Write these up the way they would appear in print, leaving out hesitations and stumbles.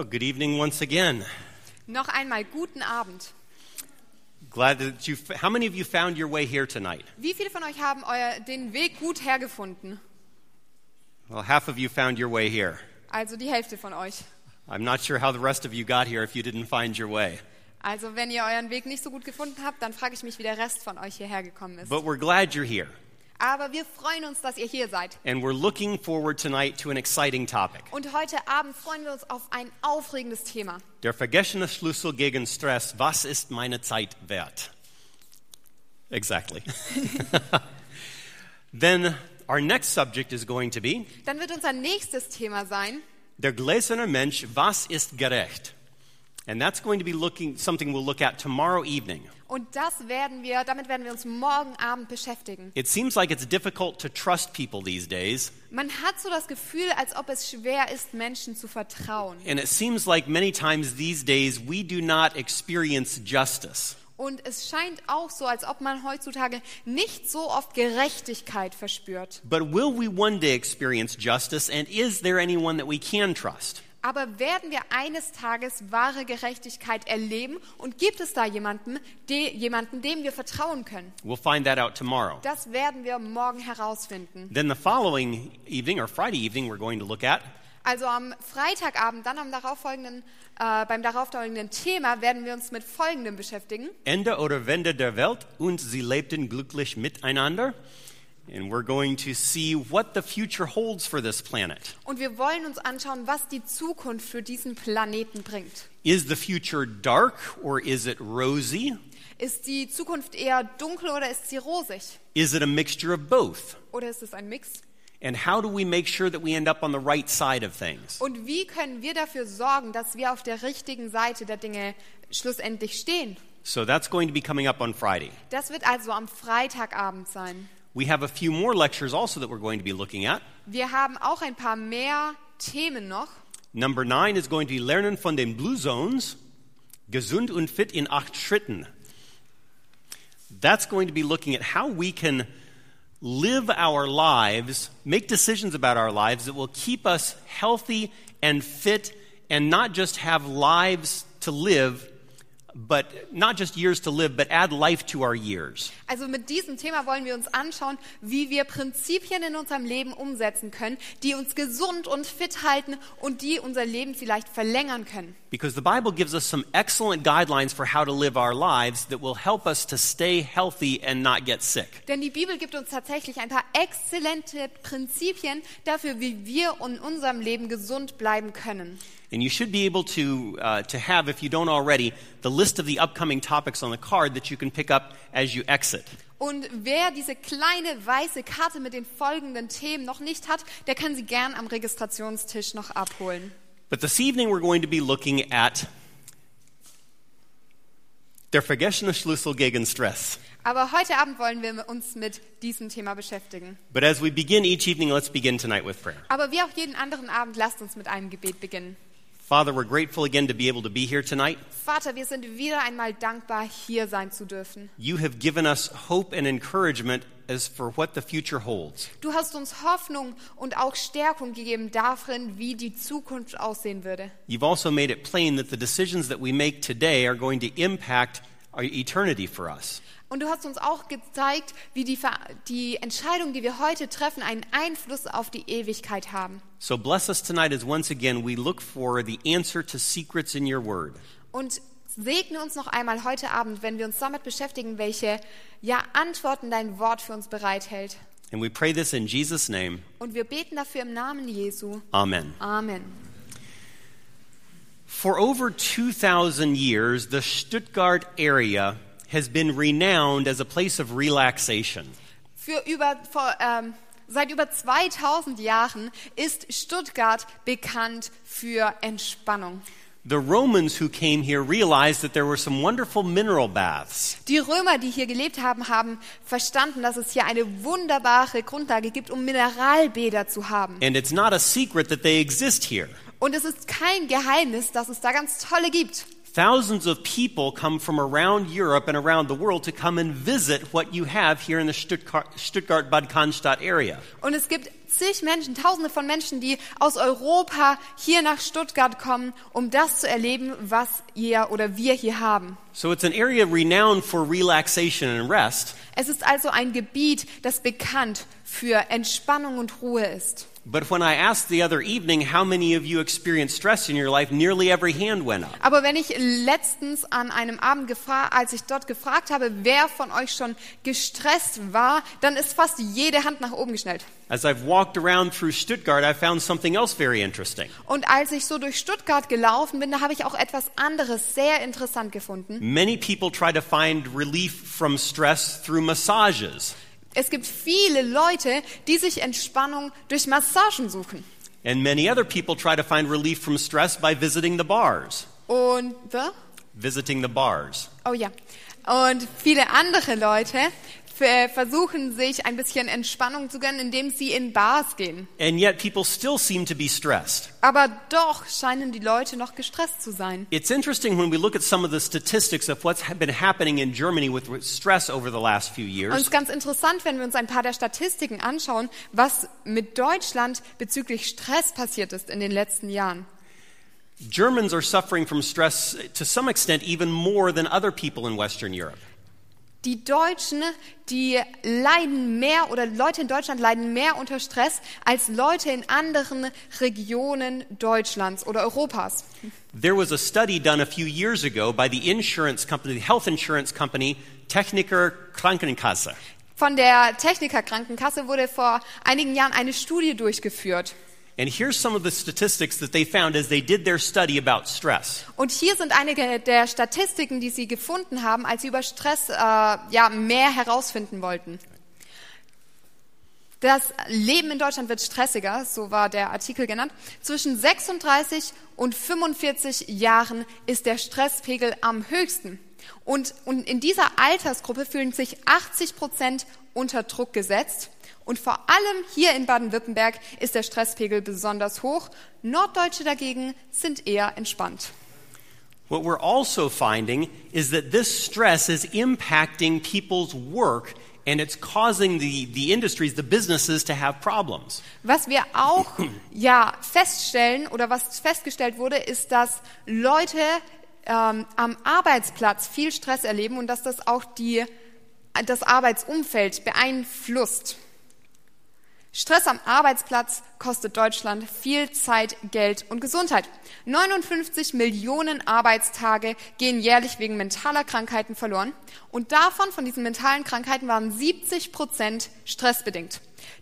So, good evening once again. Noch einmal guten Abend. Glad that how many of you found your way here tonight? Wie viele von euch haben den Weg gut hergefunden? Well, half of you found your way here. Also die Hälfte von euch. I'm not sure how the rest of you got here if you didn't find your way. Also wenn ihr euren Weg nicht so gut gefunden habt, dann frage ich mich, wie der Rest von euch hierher gekommen ist. But we're glad you're here. Aber wir freuen uns, dass ihr hier seid. And we're looking forward tonight to an exciting topic. Und heute Abend freuen wir uns auf ein aufregendes Thema. Der vergessene Schlüssel gegen Stress. Was ist meine Zeit wert? Exactly. Then our next subject is going to be Dann wird unser nächstes Thema sein, der gläserne Mensch, was ist gerecht? And that's going to be something we'll look at tomorrow evening. und damit werden wir uns morgen Abend beschäftigen. It seems like it's difficult to trust people these days, Man hat so das Gefühl, als ob es schwer ist, Menschen zu vertrauen. and it seems like many times these days we do not experience justice. Und es scheint auch so, als ob man heutzutage nicht so oft Gerechtigkeit verspürt. But will we one day experience justice, and is there anyone that we can trust? Aber werden wir eines Tages wahre Gerechtigkeit erleben? Und gibt es da jemanden, dem wir vertrauen können? We'll find that out tomorrow. Das werden wir morgen herausfinden. Then the following evening, or Friday evening, we're going to look at Also am Freitagabend, dann beim darauffolgenden Thema, werden wir uns mit Folgendem beschäftigen. Ende oder Wende der Welt, und sie lebten glücklich miteinander. And we're going to see what the future holds for this planet. Und wir wollen uns anschauen, was die Zukunft für diesen Planeten bringt. Is the future dark or is it rosy? Ist die Zukunft eher dunkel oder ist sie rosig? Is it a mixture of both? Oder ist es ein Mix? And how do we make sure that we end up on the right side of things? Und wie können wir dafür sorgen, dass wir auf der richtigen Seite der Dinge schlussendlich stehen? So that's going to be coming up on Friday. Das wird also am Freitagabend sein. We have a few more lectures also that we're going to be looking at. Wir haben auch ein paar mehr Themen noch. Number 9 is going to be Lernen von den Blue Zones, gesund und fit in 8 Schritten. That's going to be looking at how we can live our lives, make decisions about our lives that will keep us healthy and fit and not just have lives to live, but not just years to live, but add life to our years. Also mit diesem Thema wollen wir uns anschauen, wie wir Prinzipien in unserem Leben umsetzen können, die uns gesund und fit halten und die unser Leben vielleicht verlängern können. Because the Bible gives us some excellent guidelines for how to live our lives that will help us to stay healthy and not get sick. Denn die Bibel gibt uns tatsächlich ein paar exzellente Prinzipien dafür, wie wir in unserem Leben gesund bleiben können. And you should be able to have, if you don't already, the list of the upcoming topics on the card that you can pick up as you exit. Und wer diese kleine weiße Karte mit den folgenden Themen noch nicht hat, der kann sie gern am Registrationstisch noch abholen. But this evening we're going to be looking at der vergessene Schlüssel gegen Stress. Aber heute Abend wollen wir uns mit diesem Thema beschäftigen. But as we begin each evening, let's begin tonight with prayer. Aber wie auch jeden anderen Abend, lasst uns mit einem Gebet beginnen. Father, we're grateful again to be able to be here tonight. Vater, wir sind wieder einmal dankbar, hier sein zu dürfen. You have given us hope and encouragement as for what the future holds. Du hast uns Hoffnung und auch Stärkung gegeben darin, wie die Zukunft aussehen würde. You've also made it plain that the decisions that we make today are going to impact our eternity for us. Und du hast uns auch gezeigt, wie die Entscheidungen, die wir heute treffen, einen Einfluss auf die Ewigkeit haben. So bless us tonight as once again we look for the answer to secrets in your word. Und segne uns noch einmal heute Abend, wenn wir uns damit beschäftigen, welche Antworten dein Wort für uns bereithält. And we pray this in Jesus' name. Und wir beten dafür im Namen Jesu. Amen. Amen. For over 2,000 years, the Stuttgart area has been renowned as a place of relaxation. Seit über 2000 Jahren ist Stuttgart bekannt für Entspannung. The Romans who came here realized that there were some wonderful mineral baths. Die Römer, die hier gelebt haben, haben verstanden, dass es hier eine wunderbare Grundlage gibt, um Mineralbäder zu haben. And it's not a secret that they exist here. Und es ist kein Geheimnis, dass es da ganz tolle gibt. thousands of people come from around Europe and around the world to come and visit what you have here in the Stuttgart-Bad Cannstatt area. Und es gibt zig Menschen, Tausende von Menschen, die aus Europa hier nach Stuttgart kommen, um das zu erleben, was ihr oder wir hier haben. So it's an area renowned for relaxation and rest. Es ist also ein Gebiet, das bekannt für Entspannung und Ruhe ist. But when I asked the other evening how many of you experience stress in your life, nearly every hand went up. Aber wenn ich letztens an einem Abend als ich dort gefragt habe, wer von euch schon gestresst war, dann ist fast jede Hand nach oben geschnellt. As I've walked around through Stuttgart, I found something else very interesting. Und als ich so durch Stuttgart gelaufen bin, da habe ich auch etwas anderes sehr interessant gefunden. Many people try to find relief from stress through massages. Es gibt viele Leute, die sich Entspannung durch Massagen suchen. And many other people try to find relief from stress by visiting the bars. Und Visiting the bars. Oh ja. Und viele andere Leute versuchen sich ein bisschen Entspannung zu gönnen, indem sie in Bars gehen. And yet people still seem to be stressed. Aber doch scheinen die Leute noch gestresst zu sein. It's interesting when we look at some of the statistics of what's been happening in Germany with stress over the last few Und es years. ist ganz interessant, wenn wir uns ein paar der Statistiken anschauen, was mit Deutschland bezüglich Stress passiert ist in den letzten Jahren. Germans are suffering from stress to some extent even more than other people in Western Europe. Die Deutschen, die leiden mehr oder Leute in Deutschland leiden mehr unter Stress als Leute in anderen Regionen Deutschlands oder Europas. There was a study done a few years ago by the health insurance company, Techniker Krankenkasse. Von der Techniker Krankenkasse wurde vor einigen Jahren eine Studie durchgeführt. And here's some of the statistics that they found as they did their study about stress. Und hier sind einige der Statistiken, die sie gefunden haben, als sie über Stress mehr herausfinden wollten. Das Leben in Deutschland wird stressiger, so war der Artikel genannt. Zwischen 36 und 45 Jahren ist der Stresspegel am höchsten. Und in dieser Altersgruppe fühlen sich 80% unter Druck gesetzt. Und vor allem hier in Baden-Württemberg ist der Stresspegel besonders hoch. Norddeutsche dagegen sind eher entspannt. What we're also finding is that this stress is impacting people's work and it's causing the industries, the businesses to have problems. Was wir auch feststellen oder was festgestellt wurde, ist, dass Leute am Arbeitsplatz viel Stress erleben und dass das auch das Arbeitsumfeld beeinflusst. Stress am Arbeitsplatz kostet Deutschland viel Zeit, Geld und Gesundheit. 59 Millionen Arbeitstage gehen jährlich wegen mentaler Krankheiten verloren. Und von diesen mentalen Krankheiten waren 70% stressbedingt.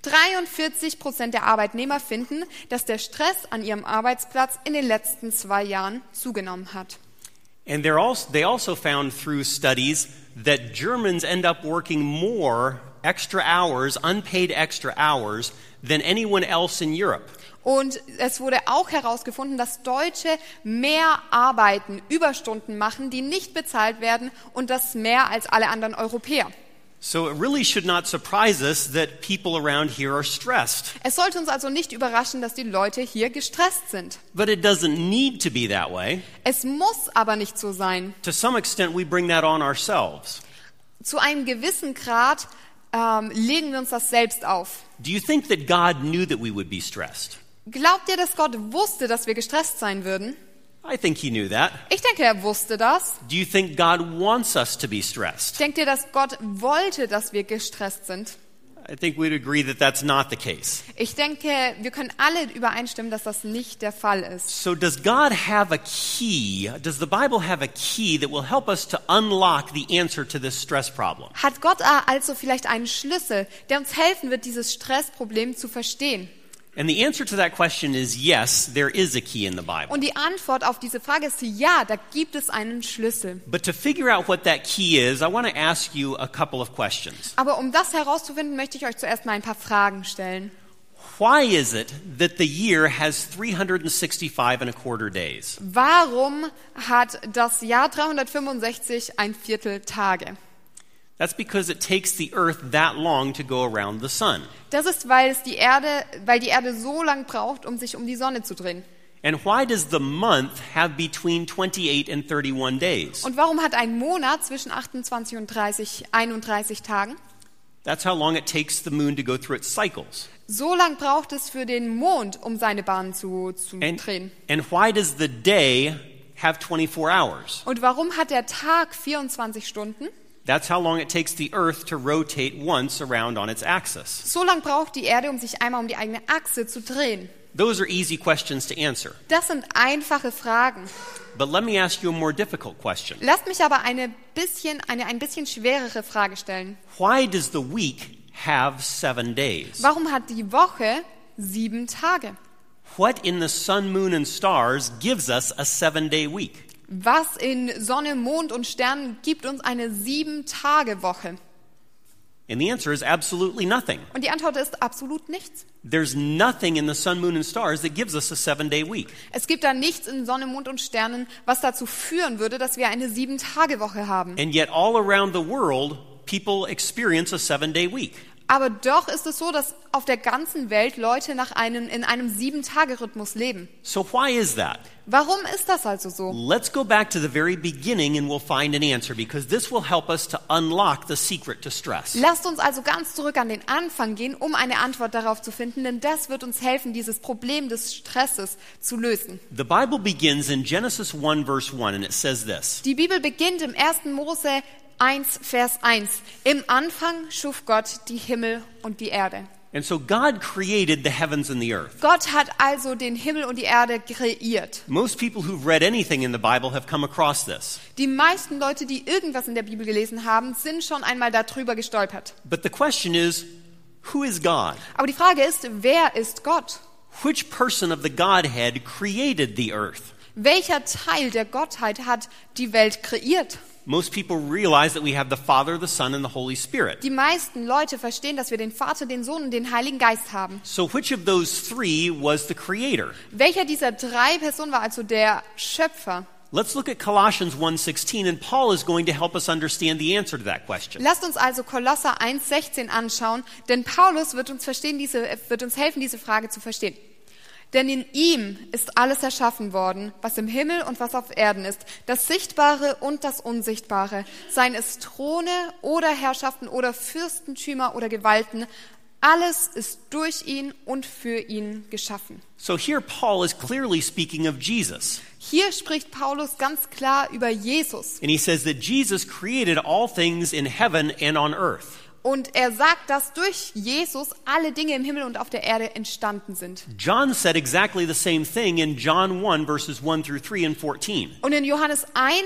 43% der Arbeitnehmer finden, dass der Stress an ihrem Arbeitsplatz in den letzten 2 Jahren zugenommen hat. And they also found through studies that Germans end up working more extra hours, unpaid extra hours, than anyone else in Europe. Und es wurde auch herausgefunden, dass Deutsche mehr arbeiten, Überstunden machen, die nicht bezahlt werden und das mehr als alle anderen Europäer. So it really should not surprise us that people around here are stressed. Es sollte uns also nicht überraschen, dass die Leute hier gestresst sind. But it doesn't need to be that way. Es muss aber nicht so sein. To some extent we bring that on ourselves. Zu einem gewissen Grad legen wir uns das selbst auf. Do you think that God knew that we would be stressed? Glaubt ihr, dass Gott wusste, dass wir gestresst sein würden? I think he knew that. Ich denke, er wusste das. Do you think God wants us to be stressed? Denkt ihr, dass Gott wollte, dass wir gestresst sind? I think we'd agree that that's not the case. Ich denke, wir können alle übereinstimmen, dass das nicht der Fall ist. So does God have a key? Does the Bible have a key that will help us to unlock the answer to this stress problem? Hat Gott also vielleicht einen Schlüssel, der uns helfen wird, dieses Stressproblem zu verstehen? And the answer to that question is yes, there is a key in the Bible. Und die Antwort auf diese Frage ist ja, da gibt es einen Schlüssel. But to figure out what that key is, I want to ask you a couple of questions. Aber um das herauszufinden, möchte ich euch zuerst mal ein paar Fragen stellen. Why is it that the year has 365 days? Warum hat das Jahr 365 1/4 Tage? That's because it takes the earth that long to go around the sun. Das ist, weil die Erde so lang braucht, um sich um die Sonne zu drehen. And why does the month have between 28 and 31 days? Und warum hat ein Monat zwischen 28 und 31 Tagen? That's how long it takes the moon to go through its cycles. So lang braucht es für den Mond, um seine Bahn zu drehen. And why does the day have 24 hours? Und warum hat der Tag 24 Stunden? That's how long it takes the earth to rotate once around on its axis. So lang braucht die Erde, um sich einmal um die eigene Achse zu drehen. Those are easy questions to answer. Das sind einfache Fragen. But let me ask you a more difficult question. Lasst mich aber eine ein bisschen schwerere Frage stellen. Why does the week have 7 days? Warum hat die Woche 7 Tage? What in the sun, moon, and stars gives us a 7-day week? Was in Sonne, Mond und Sternen gibt uns eine 7-Tage-Woche? And the answer is absolutely nothing. Und die Antwort ist absolut nichts. There's nothing in the sun, moon, and stars that gives us a 7-day week. Es gibt da nichts in Sonne, Mond und Sternen, was dazu führen würde, dass wir eine 7-Tage-Woche haben. And yet all around the world, people experience a 7-day week. Aber doch ist es so, dass auf der ganzen Welt Leute in einem 7-Tage-Rhythmus leben. So why is that? Warum ist das also so? Let's go back to the very beginning and we'll find an answer, because this will help us to unlock the secret to stress. Lasst uns also ganz zurück an den Anfang gehen, um eine Antwort darauf zu finden, denn das wird uns helfen, dieses Problem des Stresses zu lösen. The Bible begins in Genesis 1 verse 1 and it says this. Die Bibel beginnt im 1. Mose 1, Vers 1. Im Anfang schuf Gott die Himmel und die Erde. And so God created the heavens and the earth. Gott hat also den Himmel und die Erde kreiert. Most people who've read anything in the Bible have come across this. Die meisten Leute, die irgendwas in der Bibel gelesen haben, sind schon einmal darüber gestolpert. But the question is, who is God? Aber die Frage ist, wer ist Gott? Which person of the Godhead created the earth? Welcher Teil der Gottheit hat die Welt kreiert? Most people realize that we have the Father, the Son, and the Holy Spirit. Die meisten Leute verstehen, dass wir den Vater, den Sohn und den Heiligen Geist haben. So which of those three was the creator? Welcher dieser 3 Personen war also der Schöpfer? Let's look at Colossians 1:16, and Paul is going to help us understand the answer to that question. Lasst uns also Kolosser 1,16 anschauen, denn Paulus wird uns helfen, diese Frage zu verstehen. Denn in ihm ist alles erschaffen worden, was im Himmel und was auf Erden ist, das Sichtbare und das Unsichtbare, seien es Throne oder Herrschaften oder Fürstentümer oder Gewalten, alles ist durch ihn und für ihn geschaffen. So here Paul is clearly speaking of Jesus. Hier spricht Paulus ganz klar über Jesus. And he says that Jesus created all things in heaven and on earth. Und er sagt, dass durch Jesus alle Dinge im Himmel und auf der Erde entstanden sind. John said exactly the same thing in John 1 verses 1 through 3 and 14. Und in Johannes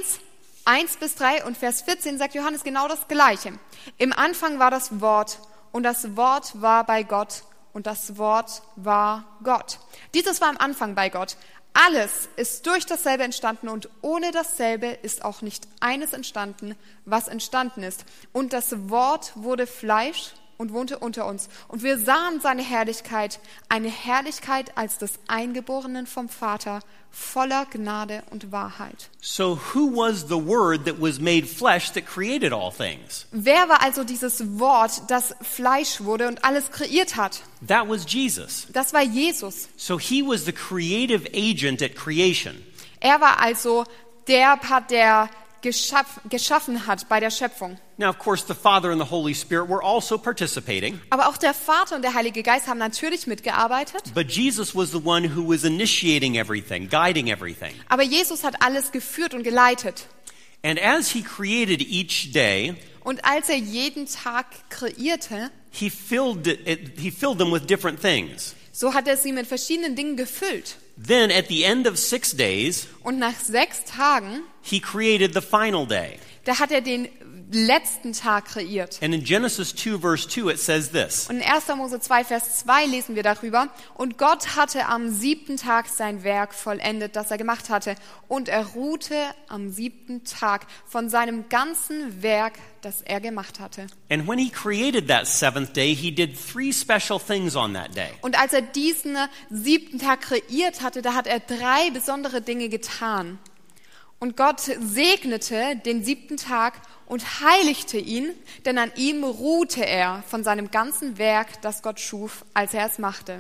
1 bis 3 und Vers 14 sagt Johannes genau das Gleiche. Im Anfang war das Wort und das Wort war bei Gott und das Wort war Gott. Dieses war am Anfang bei Gott. Alles ist durch dasselbe entstanden und ohne dasselbe ist auch nicht eines entstanden, was entstanden ist. Und das Wort wurde Fleisch und wohnte unter uns. Und wir sahen seine Herrlichkeit, eine Herrlichkeit als des Eingeborenen vom Vater, voller Gnade und Wahrheit. So who was the word that was made flesh that created all things? Wer war also dieses Wort, das Fleisch wurde und alles kreiert hat? That was Jesus. Das war Jesus. So he was the creative agent at creation. Er war also der Part, der geschaffen hat bei der Schöpfung. Now, of course, the Father and the Holy Spirit were also participating. Aber auch der Vater und der Heilige Geist haben natürlich mitgearbeitet. But Jesus was the one who was initiating everything, guiding everything. Aber Jesus hat alles geführt und geleitet. And as he created each day, und als er jeden Tag kreierte, he filled them with different things. So hat er sie mit verschiedenen Dingen gefüllt. Then at the end of 6 days, und nach 6 Tagen, he created the final day. Da hat er den letzten Tag kreiert. And in Genesis 2 verse 2 it says this. Und in 1. Mose 2 Vers 2 lesen wir darüber. Und Gott hatte am 7. Tag sein Werk vollendet, das er gemacht hatte. Und er ruhte am 7. Tag von seinem ganzen Werk, das er gemacht hatte. And when he created that 7th day, he did 3 special things on that day. Und als er diesen 7. Tag kreiert hatte, da hat er 3 besondere Dinge getan. Und Gott segnete den 7. Tag und heiligte ihn, denn an ihm ruhte er von seinem ganzen Werk, das Gott schuf, als er es machte.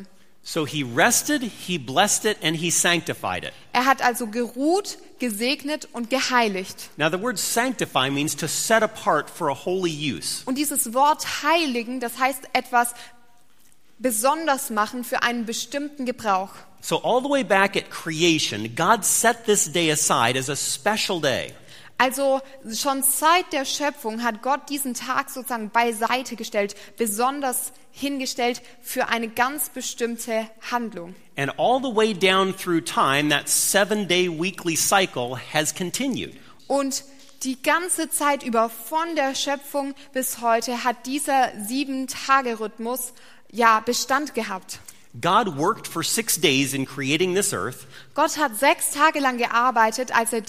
So he rested, he blessed it, and he sanctified it. Er hat also geruht, gesegnet und geheiligt. Now the word sanctify means to set apart for a holy use. Und dieses Wort heiligen, das heißt etwas besonders machen für einen bestimmten Gebrauch. So all the way back at creation, God set this day aside as a special day. Also schon seit der Schöpfung hat Gott diesen Tag sozusagen beiseite gestellt, besonders hingestellt für eine ganz bestimmte Handlung. And all the way down through time, that 7-day weekly cycle has continued. Und die ganze Zeit über, von der Schöpfung bis heute, hat dieser 7-Tage-Rhythmus Bestand gehabt. God worked for 6 days in creating this earth. Gott hat 6 Tage lang gearbeitet, als er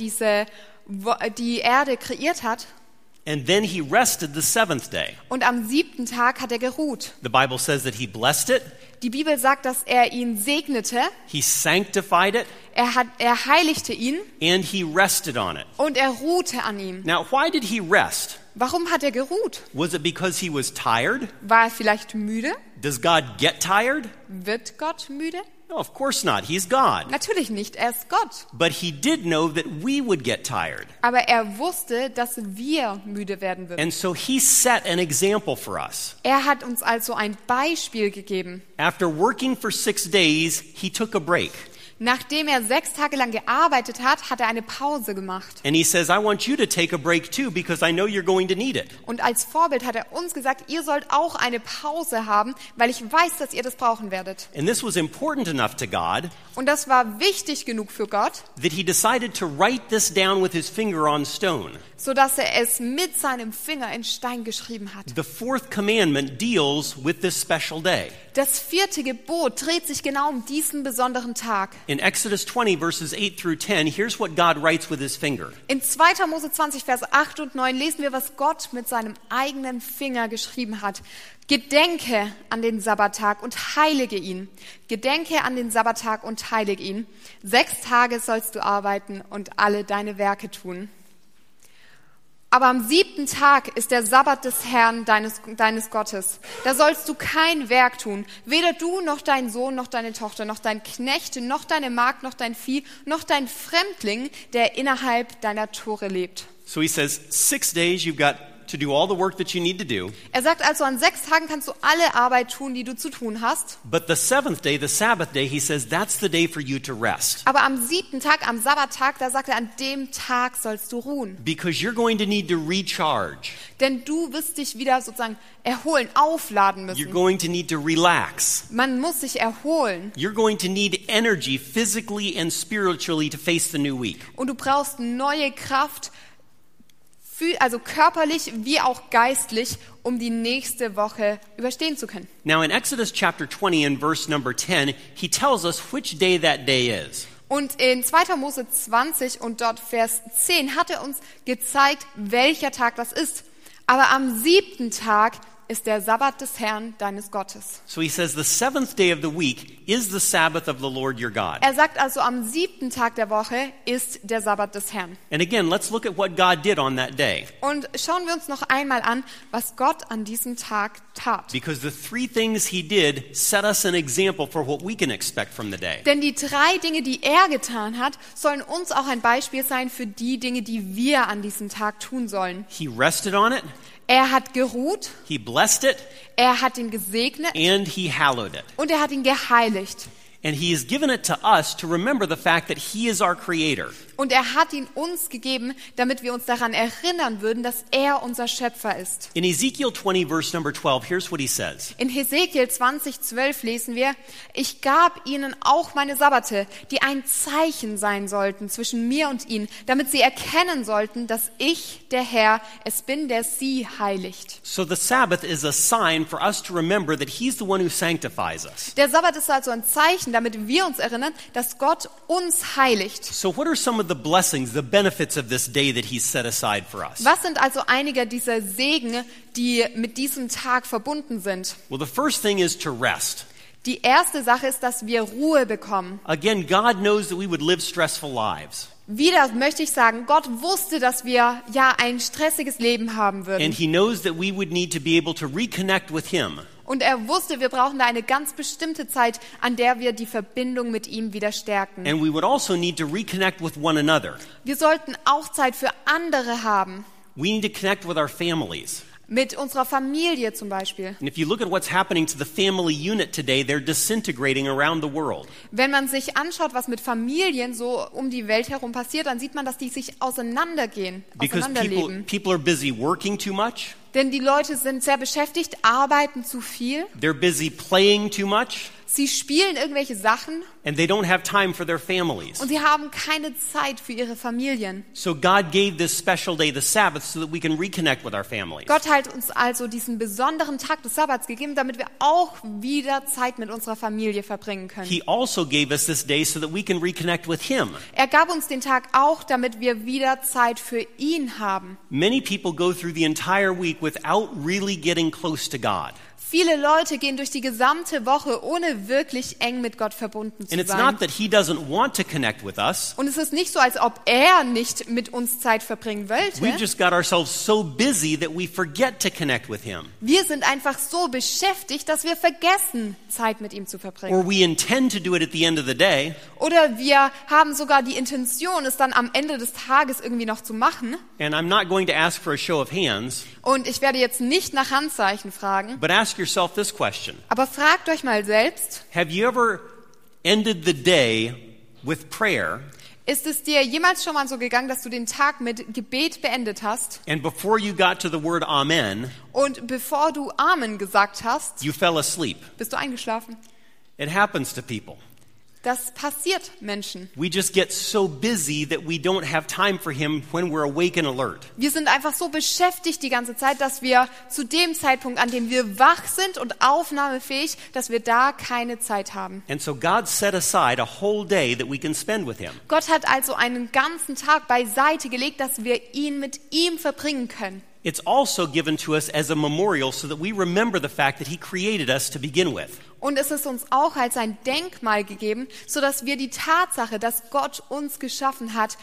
die Erde kreiert hat. And then he rested the 7th day. Und am 7. Tag hat er geruht. The Bible says that he blessed it, Die Bibel sagt, dass er ihn segnete, he sanctified it, er heiligte ihn and he rested on it. und er ruhte an ihm. Now, why did he rest? Warum hat er geruht? Was it because he was tired? War er vielleicht müde? Does God get tired? Wird Gott müde? No, of course not. He's God. Natürlich nicht, er ist Gott. But he did know that we would get tired. Aber er wusste, dass wir müde werden würden. And so he set an example for us. Er hat uns also ein Beispiel gegeben. After working for 6 days, he took a break. Nachdem er 6 Tage lang gearbeitet hat, hat er eine Pause gemacht. And he says, I want you to take a break too, because I know you're going to need it. Und als Vorbild hat er uns gesagt, ihr sollt auch eine Pause haben, weil ich weiß, dass ihr das brauchen werdet. And this was important enough to God Und das war wichtig genug für Gott, that he decided to write this down with his finger on stone. sodass er es mit seinem Finger in Stein geschrieben hat. The 4th commandment deals with this special day. Das 4. Gebot dreht sich genau um diesen besonderen Tag. In Exodus 20, verses 8 through 10, here's what God writes with his finger. In 2. Mose 20, Vers 8 und 9 lesen wir, was Gott mit seinem eigenen Finger geschrieben hat. Gedenke an den Sabbattag und heilige ihn. Gedenke an den Sabbattag und heilige ihn. 6 Tage sollst du arbeiten und alle deine Werke tun. Aber am 7. Tag ist der Sabbat des Herrn, deines Gottes. Da sollst du kein Werk tun. Weder du, noch dein Sohn, noch deine Tochter, noch dein Knecht, noch deine Magd, noch dein Vieh, noch dein Fremdling, der innerhalb deiner Tore lebt. So he says, 6 days you've got to do all the work that you need to do. Er sagt also, an 6 Tagen kannst du alle Arbeit tun, die du zu tun hast. But the 7th day, the Sabbath day, he says, that's the day for you to rest. Aber am 7. Tag, am Sabbattag, da sagt er, an dem Tag sollst du ruhen. Because you're going to need to recharge. Denn du wirst dich wieder sozusagen erholen, aufladen You're müssen. going to need to relax. Man muss sich erholen. You're going to need energy physically and spiritually to face the new week. Und du brauchst neue Kraft, also körperlich wie auch geistlich, um die nächste Woche überstehen zu können. Now in Exodus chapter 20 and verse number 10, he tells us which day that day is. Und in 2. Mose 20 und dort Vers 10 hat er uns gezeigt, welcher Tag das ist. Aber am 7. Tag ist der Sabbat des Herrn, deines Gottes. So he says the 7th day of the week is the Sabbath of the Lord your God. Er sagt also, am 7. Tag der Woche ist der Sabbat des Herrn. And again, let's look at what God did on that day. Und schauen wir uns noch einmal an, was Gott an diesem Tag tat. Because the 3 things he did set us an example for what we can expect from the day. Denn die 3 Dinge, die er getan hat, sollen uns auch ein Beispiel sein für die Dinge, die wir an diesem Tag tun sollen. He rested on it, Er hat geruht, he blessed it, er hat ihn gesegnet and he hallowed it. und er hat ihn geheiligt. And he has given it to us to remember the fact that he is our creator. Und er hat ihn uns gegeben, damit wir uns daran erinnern würden, dass er unser Schöpfer ist. In Ezekiel 20, verse number 12, here's what he says. In Hesekiel 20,12 lesen wir, ich gab ihnen auch meine Sabbate, die ein Zeichen sein sollten zwischen mir und ihnen, damit sie erkennen sollten, dass ich, der Herr, es bin, der sie heiligt. So the Sabbath is a sign for us to remember that he's the one who sanctifies us. Der Sabbat ist also ein Zeichen, damit wir uns erinnern, dass Gott uns heiligt. So what are some of the blessings, the benefits of this day that he's set aside for us? Was sind also einige dieser Segen, die mit diesem Tag verbunden sind? Well, the first thing is to rest. Die erste Sache ist, dass wir Ruhe bekommen. Again, God knows that we would live stressful lives. Wieder möchte ich sagen, Gott wusste, dass wir ja ein stressiges Leben haben And würden. he knows that we would need to be able to reconnect with him. Und er wusste, wir brauchen da eine ganz bestimmte Zeit, an der wir die Verbindung mit ihm wieder stärken. And we would also need to reconnect with one another. Wir sollten auch Zeit für andere haben. We need to connect with our families. Mit unserer Familie zum Beispiel. And if you look at what's happening to the family unit today, they're disintegrating around the world. Wenn man sich anschaut, was mit Familien so um die Welt herum passiert, dann sieht man, dass die sich Because auseinanderleben. people are busy working too much. Denn die Leute sind sehr beschäftigt, arbeiten zu viel, They're busy playing too much. sie spielen irgendwelche Sachen And they don't have time for their families. und sie haben keine Zeit für ihre Familien. So God gave this special day, the Sabbath, so that we can reconnect with our families. Gott hat uns also diesen besonderen Tag des Sabbats gegeben, damit wir auch wieder Zeit mit unserer Familie verbringen können. He also gave us this day so that we can reconnect with Him. Er gab uns den Tag auch, damit wir wieder Zeit für ihn haben. Many people go through the entire week without really getting close to God. Viele Leute gehen durch die gesamte Woche, ohne wirklich eng mit Gott verbunden zu And it's sein. not that He doesn't want to connect with us. Und es ist nicht so, als ob er nicht mit uns Zeit verbringen We've wollte. just got ourselves so busy that we forget to connect with Him. Wir sind einfach so beschäftigt, dass wir vergessen, Zeit mit ihm zu verbringen. Or we intend to do it at the end of the day, Oder wir haben sogar die Intention, es dann am Ende des Tages irgendwie noch zu machen. and I'm not going to ask for a show of hands, Und ich werde jetzt nicht nach Handzeichen fragen, but ask yourself this question. aber fragt euch mal selbst, Have you ever ended the day with prayer, ist es dir jemals schon mal so gegangen, dass du den Tag mit Gebet beendet hast and before you got to the word Amen, und bevor du Amen gesagt hast, you fell asleep? bist du eingeschlafen? It happens to people. Das passiert Menschen. We just get so busy that we don't have time for Him when we're awake and alert. Wir sind einfach so beschäftigt die ganze Zeit, dass wir zu dem Zeitpunkt, an dem wir wach sind und aufnahmefähig, dass wir da keine Zeit haben. And so God set aside a whole day that we can spend with Him. Gott hat also einen ganzen Tag beiseite gelegt, dass wir ihn mit ihm verbringen können. It's also given to us as a memorial so that we remember the fact that He created us to begin with. Und es ist uns auch als ein Denkmal gegeben, sodass wir die Tatsache, dass Gott uns geschaffen hat,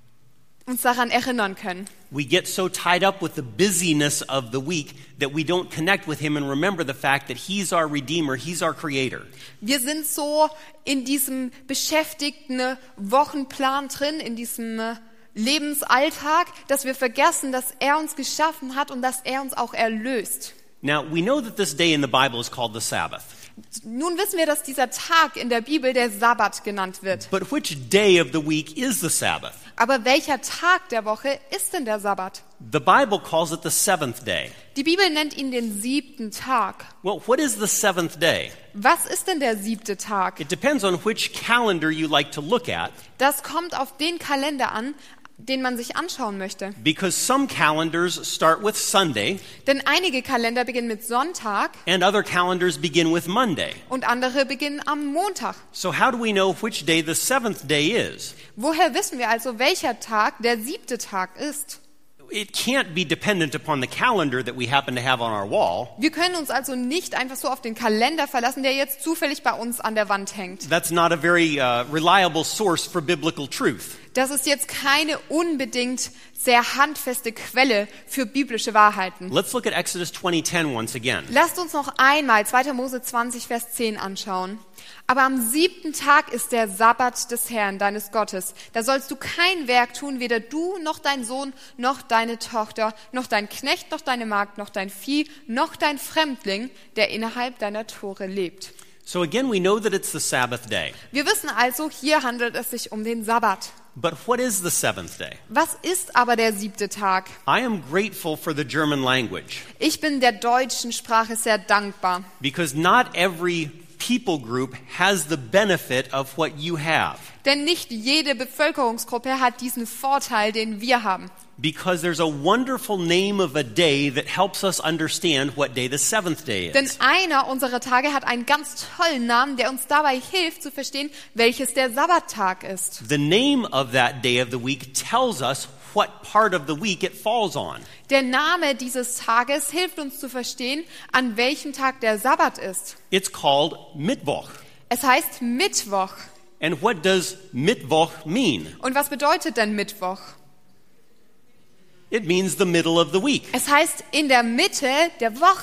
uns daran erinnern können. We get so tied up with the busyness of the week that we don't connect with Him and remember the fact that He's our Redeemer, He's our Creator. Wir sind so in diesem beschäftigten Wochenplan drin, in diesem Lebensalltag, dass wir vergessen, dass er uns geschaffen hat und dass er uns auch erlöst. Now, we know that this day in the Bible is called the Sabbath. Nun wissen wir, dass dieser Tag in der Bibel der Sabbat genannt wird. But which day of the week is the Sabbath? Aber welcher Tag der Woche ist denn der Sabbat? The Bible calls it the seventh day. Die Bibel nennt ihn den 7. Tag. Well, what is the seventh day? Was ist denn der 7. Tag? It depends on which calendar you like to look at, Das kommt auf den Kalender an, den man sich anschauen möchte. because some calendars start with Sunday Denn einige Kalender beginnen mit Sonntag and other calendars begin with Monday. und andere beginnen am Montag. So how do we know which day the seventh day is? Woher wissen wir also, welcher Tag der 7. Tag ist? It can't be dependent upon the calendar that we happen to have on our wall. Wir können uns also nicht einfach so auf den Kalender verlassen, der jetzt zufällig bei uns an der Wand hängt. That's not a very reliable source for biblical truth. Das ist jetzt keine unbedingt sehr handfeste Quelle für biblische Wahrheiten. Let's look at Exodus 20:10 once again. Lasst uns noch einmal 2. Mose 20, Vers 10 anschauen. Aber am 7. Tag ist der Sabbat des Herrn, deines Gottes. Da sollst du kein Werk tun, weder du, noch dein Sohn, noch deine Tochter, noch dein Knecht, noch deine Magd, noch dein Vieh, noch dein Fremdling, der innerhalb deiner Tore lebt. So again, we know that it's the Sabbath day. Wir wissen also, hier handelt es sich um den Sabbat. But what is the seventh day? Was ist aber der 7. Tag? I am grateful for the German language Ich bin der deutschen Sprache sehr dankbar. because not every people group has the benefit of what you have. Denn nicht jede Bevölkerungsgruppe hat diesen Vorteil, den wir haben. Because there's a wonderful name of a day that helps us understand what day the seventh day Denn is. einer unserer Tage hat einen ganz tollen Namen, der uns dabei hilft zu verstehen, welches der Sabbattag ist. The name of that day of the week tells us what part of the week it falls on. Der Name dieses Tages hilft uns zu verstehen, an welchem Tag der Sabbat ist. It's called Mittwoch. Es heißt Mittwoch. And what does Mittwoch mean? Und was bedeutet denn Mittwoch? It means the middle of the week. Es heißt in der Mitte der Woche.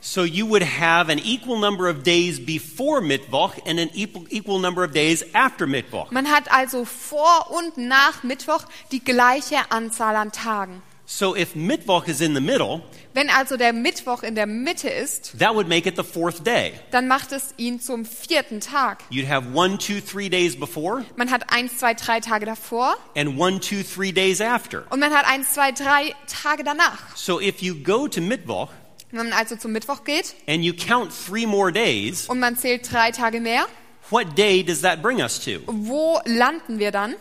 So you would have an equal number of days before Mittwoch and an equal number of days after Mittwoch. Man hat also vor und nach Mittwoch die gleiche Anzahl an Tagen. So if Mittwoch is in the middle, Wenn also der Mittwoch in der Mitte ist, that would make it the fourth day. dann macht es ihn zum 4. Tag. You'd have 1, 2, 3 days before Man hat 1, 2, 3 Tage davor and 1, 2, 3 days after. und man hat 1, 2, 3 Tage danach. So if you go to Mittwoch Wenn man also zum Mittwoch geht and you count 3 more days, und man zählt 3 Tage mehr, what day does that bring us to? wo landen wir dann?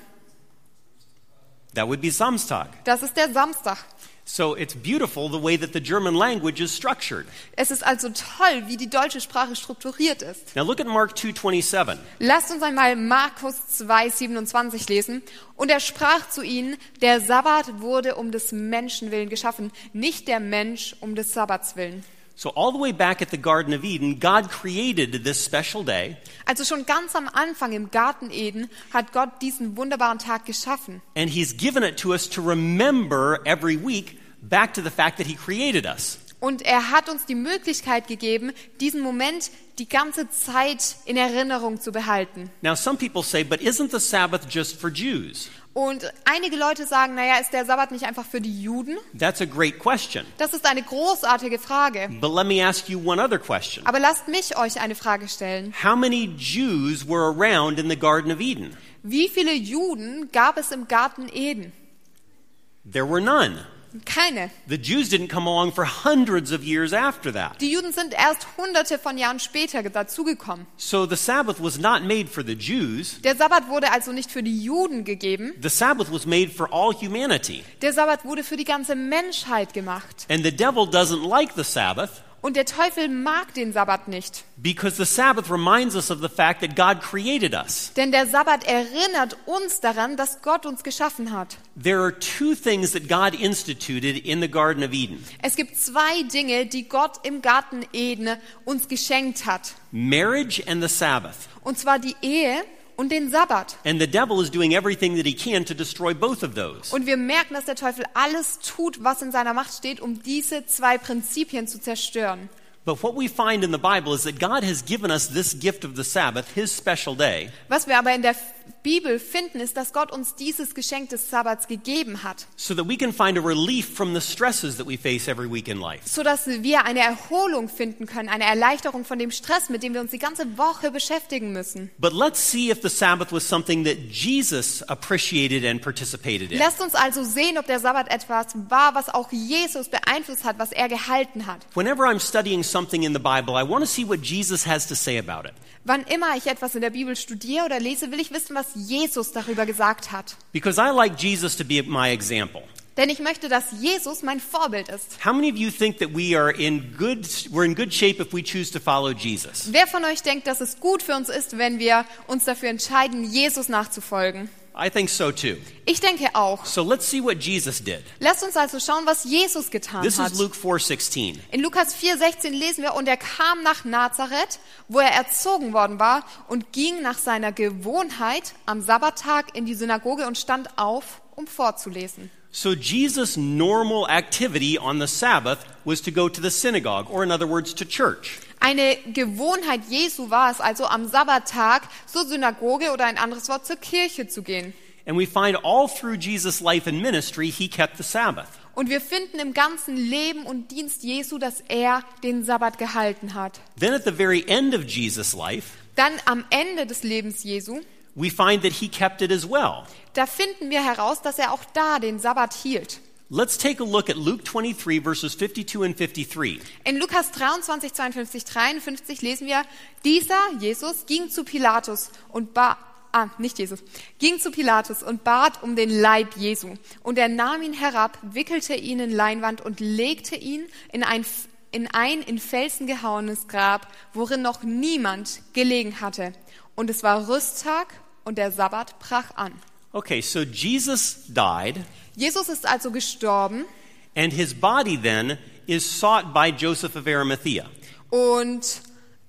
That would be Samstag. Das ist der Samstag. So it's beautiful the way that the German language is structured. Es ist also toll, wie die deutsche Sprache strukturiert ist. Now look at Mark 2:27. Lasst uns einmal Markus 2,27 lesen. Und er sprach zu ihnen, der Sabbat wurde um des Menschen willen geschaffen, nicht der Mensch um des Sabbats willen. So all the way back at the Garden of Eden, God created this special day, Also schon ganz am Anfang im Garten Eden hat Gott diesen wunderbaren Tag geschaffen. and He's given it to us to remember every week back to the fact that He created us. Und er hat uns die Möglichkeit gegeben, diesen Moment die ganze Zeit in Erinnerung zu behalten. Now some people say, but isn't the Sabbath just for Jews? Und einige Leute sagen, naja, ist der Sabbat nicht einfach für die Juden? That's a great question. Das ist eine großartige Frage. But let me ask you one other question. Aber lasst mich euch eine Frage stellen. How many Jews were around in the Garden of Eden? Wie viele Juden gab es im Garten Eden? There were none. Keine. The Jews didn't come along for hundreds of years after that. Die Juden sind erst hunderte von Jahren später dazugekommen. So the Sabbath was not made for the Jews. Der Sabbat wurde also nicht für die Juden gegeben. The Sabbath was made for all humanity. Der Sabbat wurde für die ganze Menschheit gemacht. And the devil doesn't like the Sabbath Und der Teufel mag den Sabbat nicht. because the Sabbath reminds us of the fact that God created us. Denn der Sabbat erinnert uns daran, dass Gott uns geschaffen hat. There are two things that God instituted in the Garden of Eden: Es gibt 2 Dinge, die Gott im Garten Eden uns geschenkt hat. marriage and the Sabbath. Und zwar die Ehe und den Sabbat. And the devil is doing everything that he can to destroy both of those. Und wir merken, dass der Teufel alles tut, was in seiner Macht steht, um diese 2 Prinzipien zu zerstören. But what we find in the Bible is that God has given us this gift of the Sabbath, His special day, Was wir aber in der Bibel finden, ist, dass Gott uns dieses Geschenk des Sabbats gegeben hat, so that we can find a relief from the stresses that we face every week in life. sodass wir eine Erholung finden können, eine Erleichterung von dem Stress, mit dem wir uns die ganze Woche beschäftigen müssen. But let's see if the Sabbath was something that Jesus appreciated and participated in. Lasst uns also sehen, ob der Sabbat etwas war, was auch Jesus beeinflusst hat, was er gehalten hat. Whenever I'm studying something in the Bible, I want to see what Jesus has to say about it. Wann immer ich etwas in der Bibel studiere oder lese, will ich wissen, was Jesus darüber gesagt hat. Because I like Jesus to be my example. Denn ich möchte, dass Jesus mein Vorbild ist. How many of you think that we're in good shape if we choose to follow Jesus? Wer von euch denkt, dass es gut für uns ist, wenn wir uns dafür entscheiden, Jesus nachzufolgen? I think so too. Ich denke auch. So let's see what Jesus did. Lasst uns also schauen, was Jesus getan This hat. is Luke 4:16. In Lukas 4,16 lesen wir, und er kam nach Nazareth, wo er erzogen worden war, und ging nach seiner Gewohnheit am Sabbattag in die Synagoge und stand auf, um vorzulesen. So Jesus' normal activity on the Sabbath was to go to the synagogue, or in other words, to church. Eine Gewohnheit Jesu war es also, am Sabbattag zur Synagoge oder ein anderes Wort zur Kirche zu gehen. And we find all through Jesus' life and ministry, he kept the Sabbath. Und wir finden im ganzen Leben und Dienst Jesu, dass er den Sabbat gehalten hat. Then at the very end of Jesus' life, Dann am Ende des Lebens Jesu, we find that he kept it as well. da finden wir heraus, dass er auch da den Sabbat hielt. Let's take a look at Luke 23, verses 52 and 53. In Lukas 23, 52, 53 lesen wir, dieser, Jesus, ging zu Pilatus und ging zu Pilatus und bat um den Leib Jesu. Und er nahm ihn herab, wickelte ihn in Leinwand und legte ihn in ein in Felsen gehauenes Grab, worin noch niemand gelegen hatte. Und es war Rüsttag und der Sabbat brach an. Okay, so Jesus died, Jesus ist also gestorben and his body then is sought by Joseph of Arimathea. und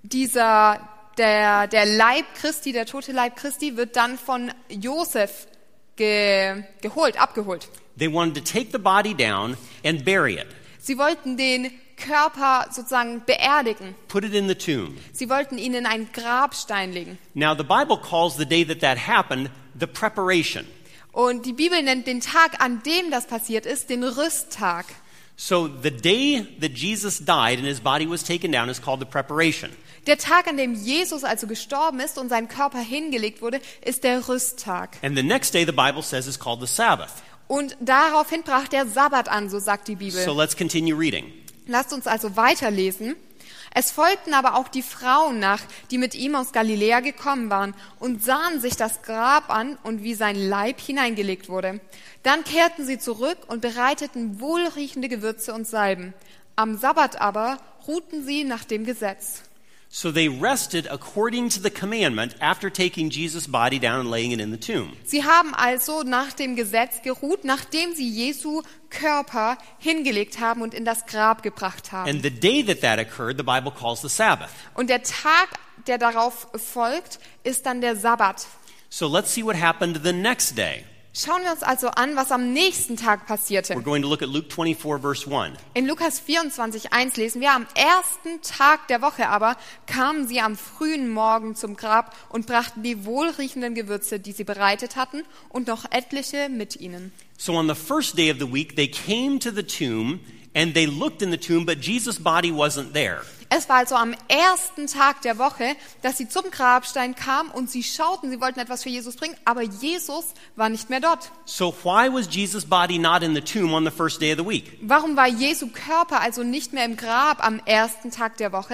der Leib Christi, der tote Leib Christi, wird dann von Josef abgeholt. They wanted to take the body down and bury it. Sie wollten den Körper sozusagen beerdigen. put it in the tomb. Sie wollten ihn in einen Grabstein legen. Now, the Bible calls the day that happened the preparation. Und die Bibel nennt den Tag, an dem das passiert ist, den Rüsttag. So the day that Jesus died and his body was taken down is called the preparation. Der Tag, an dem Jesus also gestorben ist und sein Körper hingelegt wurde, ist der Rüsttag. And the next day, the Bible says, is called the Sabbath. Und daraufhin brach der Sabbat an, so sagt die Bibel. So let's continue reading. Lasst uns also weiterlesen. Es folgten aber auch die Frauen nach, die mit ihm aus Galiläa gekommen waren und sahen sich das Grab an und wie sein Leib hineingelegt wurde. Dann kehrten sie zurück und bereiteten wohlriechende Gewürze und Salben. Am Sabbat aber ruhten sie nach dem Gesetz. So they rested according to the commandment after taking Jesus' body down and laying it in the tomb. Sie haben also nach dem Gesetz geruht, nachdem sie Jesu Körper hingelegt haben und in das Grab gebracht haben. And the day that occurred, the Bible calls the Sabbath. Und der Tag, der darauf folgt, ist dann der Sabbat. So let's see what happened the next day. Schauen wir uns also an, was am nächsten Tag passierte. We're going to look at Luke 24, verse 1. In Lukas 24,1 lesen wir, am ersten Tag der Woche aber kamen sie am frühen Morgen zum Grab und brachten die wohlriechenden Gewürze, die sie bereitet hatten, und noch etliche mit ihnen. So on the first day of the week, they came to the tomb and they looked in the tomb, but Jesus' body wasn't there. Es war also am ersten Tag der Woche, dass sie zum Grabstein kamen und sie schauten, sie wollten etwas für Jesus bringen, aber Jesus war nicht mehr dort. So why was Jesus' body not in the tomb on the first day of the week? Warum war Jesu Körper also nicht mehr im Grab am ersten Tag der Woche?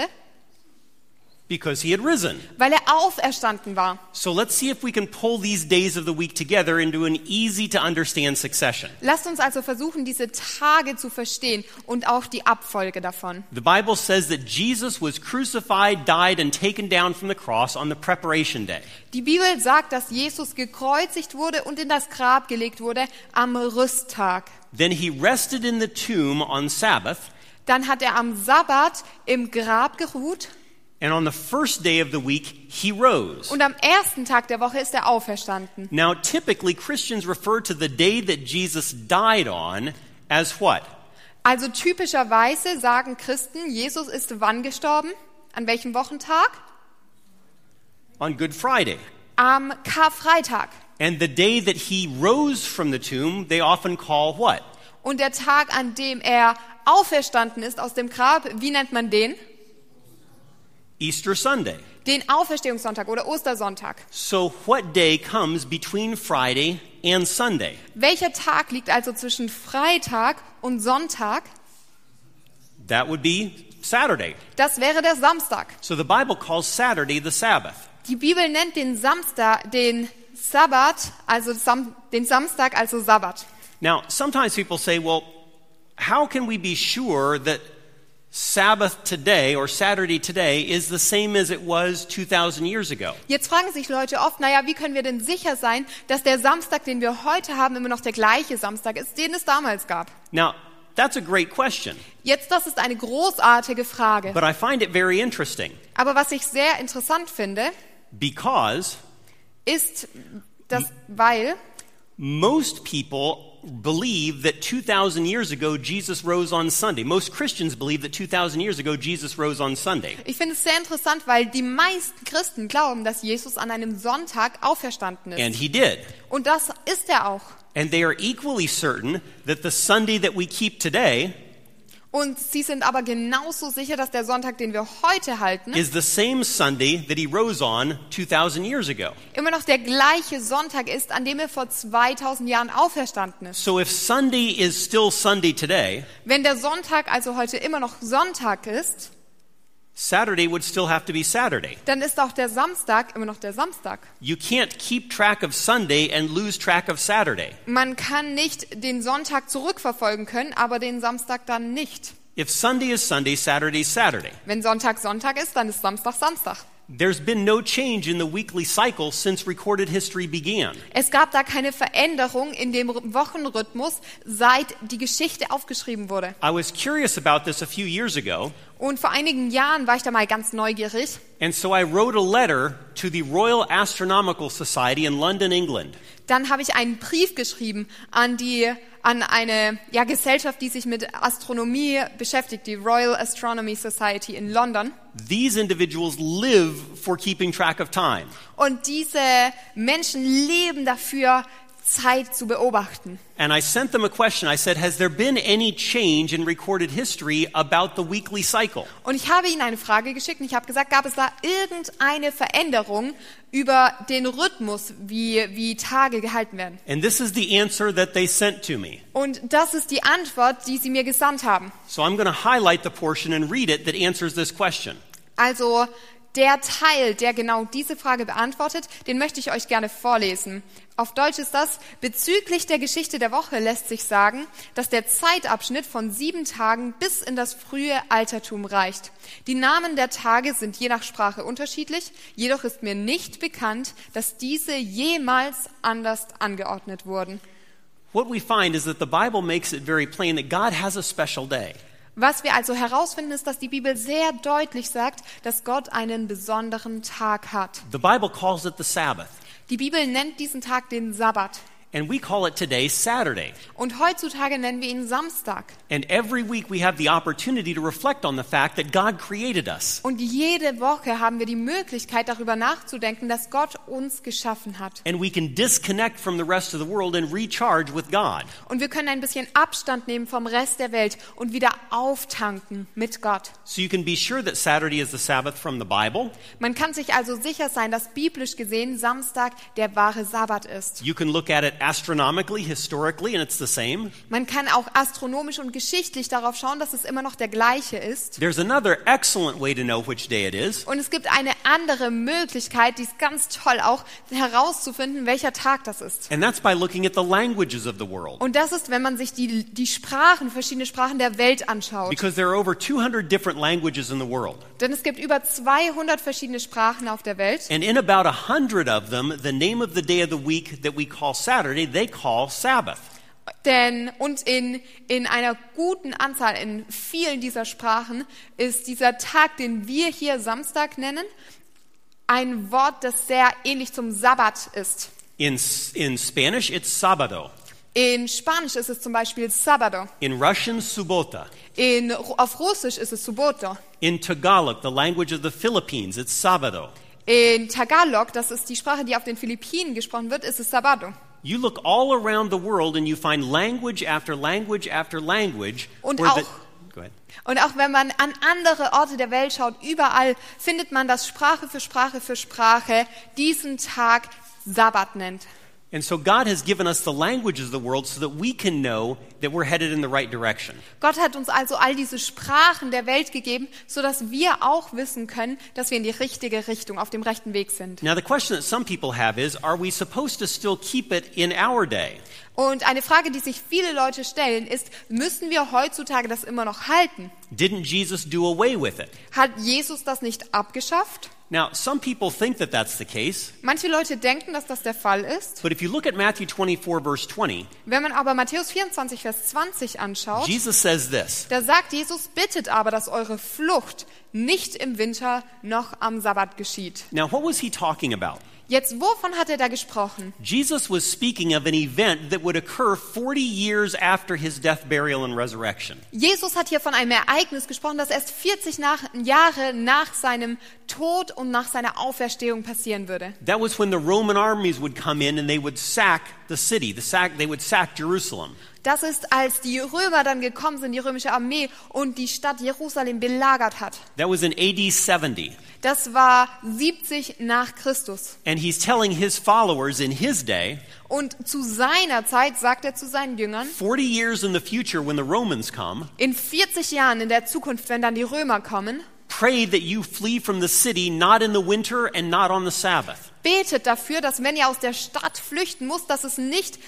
Because he had risen. Weil er auferstanden war. So let's see if we can pull these days of the week together into an easy to understand succession. Lasst uns also versuchen, diese Tage zu verstehen und auch die Abfolge davon. The Bible says that Jesus was crucified, died, and taken down from the cross on the preparation day. Die Bibel sagt, dass Jesus gekreuzigt wurde und in das Grab gelegt wurde am Rüsttag. Then he rested in the tomb on Sabbath, Dann hat er am Sabbat im Grab geruht and on the first day of the week, he rose. und am ersten Tag der Woche ist er auferstanden. Now, typically, Christians refer to the day that Jesus died on as what? Also typischerweise sagen Christen, Jesus ist wann gestorben? An welchem Wochentag? On Good Friday. Am Karfreitag. And the day that he rose from the tomb, they often call what? Und der Tag, an dem er auferstanden ist aus dem Grab, wie nennt man den? Easter Sunday. Den Auferstehungssonntag oder Ostersonntag. So what day comes between Friday and Sunday? Welcher Tag liegt also zwischen Freitag und Sonntag? That would be Saturday. Das wäre der Samstag. So the Bible calls Saturday the Sabbath. Die Bibel nennt den Samstag, den Sabbat, also den Samstag, also Sabbat. Now, sometimes people say, well, how can we be sure that Sabbath today or Saturday today is the same as it was 2,000 years ago? Jetzt fragen sich Leute oft, naja, wie können wir denn sicher sein, dass der Samstag, den wir heute haben, immer noch der gleiche Samstag ist, den es damals gab? Now, that's a great question, Jetzt, das ist eine großartige Frage. but I find it very interesting Aber was ich sehr interessant finde, because ist, dass, weil most people believe that 2,000 years ago Jesus rose on Sunday. Most Christians believe that 2,000 years ago Jesus rose on Sunday. ich finde es sehr interessant, weil die meisten Christen glauben, dass Jesus an einem Sonntag auferstanden And ist. he did. Und das ist er auch. And they are equally certain that the Sunday that we keep today Und sie sind aber genauso sicher, dass der Sonntag, den wir heute halten, is the same Sunday that he rose on 2,000 years ago. immer noch der gleiche Sonntag ist, an dem er vor 2000 Jahren auferstanden ist. So if Sunday is still Sunday today, Wenn der Sonntag also heute immer noch Sonntag ist, Saturday would still have to be Saturday. dann ist auch der Samstag immer noch der Samstag. You can't keep track of Sunday and lose track of Saturday. Man kann nicht den Sonntag zurückverfolgen können, aber den Samstag dann nicht. If Sunday is Sunday, Saturday is Saturday. Wenn Sonntag Sonntag ist, dann ist Samstag Samstag. There's been no change in the weekly cycle since recorded history began. Es gab da keine Veränderung in dem Wochenrhythmus, seit die Geschichte aufgeschrieben wurde. I was curious about this a few years ago, Und vor einigen Jahren war ich da mal ganz neugierig. And so I wrote a letter to the Royal Astronomical Society in London, England. Dann habe ich einen Brief geschrieben an eine Gesellschaft, die sich mit Astronomie beschäftigt, die Royal Astronomy Society in London. These individuals live for keeping track of time. Und diese Menschen leben dafür, Zeit zu beobachten. And I sent them a question. I said, has there been any change in recorded history about the weekly cycle? Und ich habe ihnen eine Frage geschickt und ich habe gesagt, gab es da irgendeine Veränderung über den Rhythmus, wie Tage gehalten werden? And this is the answer that they sent to me. Und das ist die Antwort, die sie mir gesandt haben. So I'm going to highlight the portion and read it that answers this question. Also der Teil, der genau diese Frage beantwortet, den möchte ich euch gerne vorlesen. Auf Deutsch ist das: Bezüglich der Geschichte der Woche lässt sich sagen, dass der Zeitabschnitt von 7 Tagen bis in das frühe Altertum reicht. Die Namen der Tage sind je nach Sprache unterschiedlich, jedoch ist mir nicht bekannt, dass diese jemals anders angeordnet wurden. What we find is that the Bible makes it very plain that God has a special day. Was wir also herausfinden, ist, dass die Bibel sehr deutlich sagt, dass Gott einen besonderen Tag hat. The Bible calls it the Sabbath. Die Bibel nennt diesen Tag den Sabbat. And we call it today Saturday. Und heutzutage nennen wir ihn Samstag. And every week we have the opportunity to reflect on the fact that God created us. Und jede Woche haben wir die Möglichkeit, darüber nachzudenken, dass Gott uns geschaffen hat. And we can disconnect from the rest of the world and recharge with God. Und wir können ein bisschen Abstand nehmen vom Rest der Welt und wieder auftanken mit Gott. So you can be sure that Saturday is the Sabbath from the Bible. Man kann sich also sicher sein, dass biblisch gesehen Samstag der wahre Sabbat ist. You can look at it astronomically, historically, and it's the same. Man kann auch astronomisch und geschichtlich darauf schauen, dass es immer noch der gleiche ist. There's another excellent way to know which day it is. Und es gibt eine andere Möglichkeit, die ist ganz toll auch, herauszufinden, welcher Tag das ist. And that's by looking at the languages of the world. Und das ist, wenn man sich die Sprachen, verschiedene Sprachen der Welt anschaut. Because there are over 200 different languages in the world. Denn es gibt über 200 verschiedene Sprachen auf der Welt. And in about 100 of them, the name of the day of the week that we call Saturday, they call Sabbath. In einer guten Anzahl, in vielen dieser Sprachen, ist dieser Tag, den wir hier Samstag nennen, ein Wort, das sehr ähnlich zum Sabbat ist. In Spanish, it's Sábado. In Spanisch ist es zum Beispiel Sábado. In Russian, Subota. Auf Russisch ist es Subota. In Tagalog, the language of the Philippines, it's Sábado. In Tagalog, das ist die Sprache, die auf den Philippinen gesprochen wird, ist es Sábado. You look all around the world and you find language after language after language. Und go ahead. Und auch wenn man an andere Orte der Welt schaut, überall findet man, dass Sprache für Sprache für Sprache diesen Tag Sabbat nennt. And so God has given us the languages of the world so that we can know that we're headed in the right direction. Gott hat uns also all diese Sprachen der Welt gegeben, so dass wir auch wissen können, dass wir in die richtige Richtung, auf dem rechten Weg sind. Now the question that some people have is, are we supposed to still keep it in our day? Und eine Frage, die sich viele Leute stellen, ist, müssen wir heutzutage das immer noch halten? Didn't Jesus do away with it? Hat Jesus das nicht abgeschafft? Now, some people think that that's the case. Manche Leute denken, dass das der Fall ist. But if you look at Matthew 24, verse 20, Wenn man aber Matthäus 24, Vers 20 anschaut, Jesus says this. da sagt Jesus, bittet aber, dass eure Flucht nicht im Winter noch am Sabbat geschieht. Now, what was he talking about? Jetzt, wovon hat er da gesprochen? Jesus was speaking of an event that would occur 40 years after his death, burial, and resurrection. Jesus hat hier von einem Ereignis gesprochen, das erst 40 Jahre nach seinem Tod und nach seiner Auferstehung passieren würde. That was when the Roman armies would come in and they would sack the city. They would sack Jerusalem. Das ist, als die Römer dann gekommen sind, die römische Armee, und die Stadt Jerusalem belagert hat. That was in AD 70. Das war 70 nach Christus. And he's telling his followers in his day, Und zu seiner Zeit sagt er zu seinen Jüngern, 40 years in the future when the Romans come, in 40 Jahren in der Zukunft, wenn dann die Römer kommen, pray that you flee from the city not in the winter and not on the Sabbath. betet dafür, dass wenn ihr aus der Stadt flüchten müsst, dass es nicht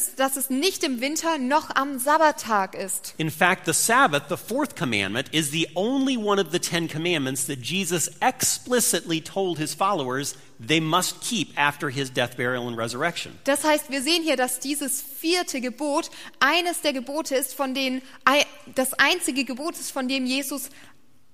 im Winter noch am Sabbattag ist. In fact, the Sabbath, the fourth commandment, is the only one of the 10 commandments that Jesus explicitly told his followers they must keep after his death, burial, and resurrection. Das heißt, wir sehen hier, dass dieses 4. Gebot eines der Gebote ist, das einzige Gebot ist, von dem Jesus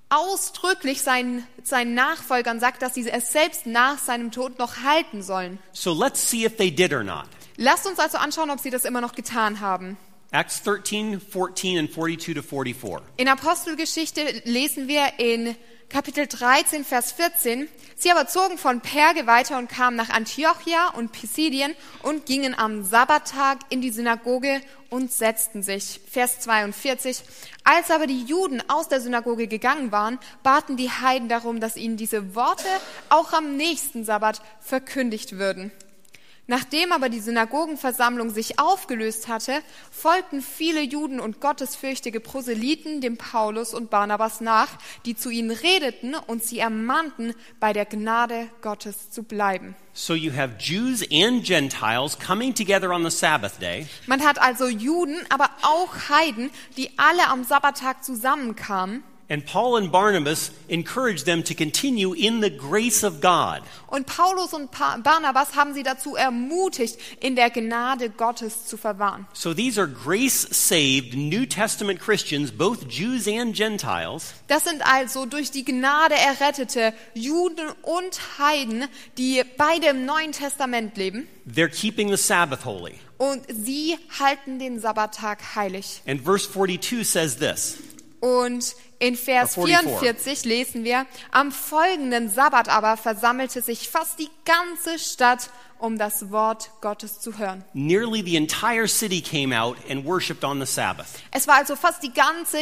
ausdrücklich seinen Nachfolgern sagt, dass sie es selbst nach seinem Tod noch halten sollen. So let's see if they did or not. Lasst uns also anschauen, ob sie das immer noch getan haben. Acts 13, 14, and 42 to 44. In Apostelgeschichte lesen wir in Kapitel 13, Vers 14, sie aber zogen von Perge weiter und kamen nach Antiochia und Pisidien und gingen am Sabbattag in die Synagoge und setzten sich. Vers 42, als aber die Juden aus der Synagoge gegangen waren, baten die Heiden darum, dass ihnen diese Worte auch am nächsten Sabbat verkündigt würden. Nachdem aber die Synagogenversammlung sich aufgelöst hatte, folgten viele Juden und gottesfürchtige Proselyten dem Paulus und Barnabas nach, die zu ihnen redeten und sie ermahnten, bei der Gnade Gottes zu bleiben. So you have Jews and Gentiles coming together on the Sabbath day. Man hat also Juden, aber auch Heiden, die alle am Sabbattag zusammenkamen. And Paul and Barnabas encouraged them to continue in the grace of God. Und Paulus und Barnabas haben sie dazu ermutigt, in der Gnade Gottes zu verwahren. So these are grace-saved New Testament Christians, both Jews and Gentiles. Das sind also durch die Gnade errettete Juden und Heiden, die beide im Neuen Testament leben. They're keeping the Sabbath holy. Und sie halten den Sabbattag heilig. And verse 42 says this. Und in Vers 44 lesen wir, am folgenden Sabbat aber versammelte sich fast die ganze Stadt, um das Wort Gottes zu hören. Nearly the entire city came out and worshipped on the Sabbath. Es war also fast die ganze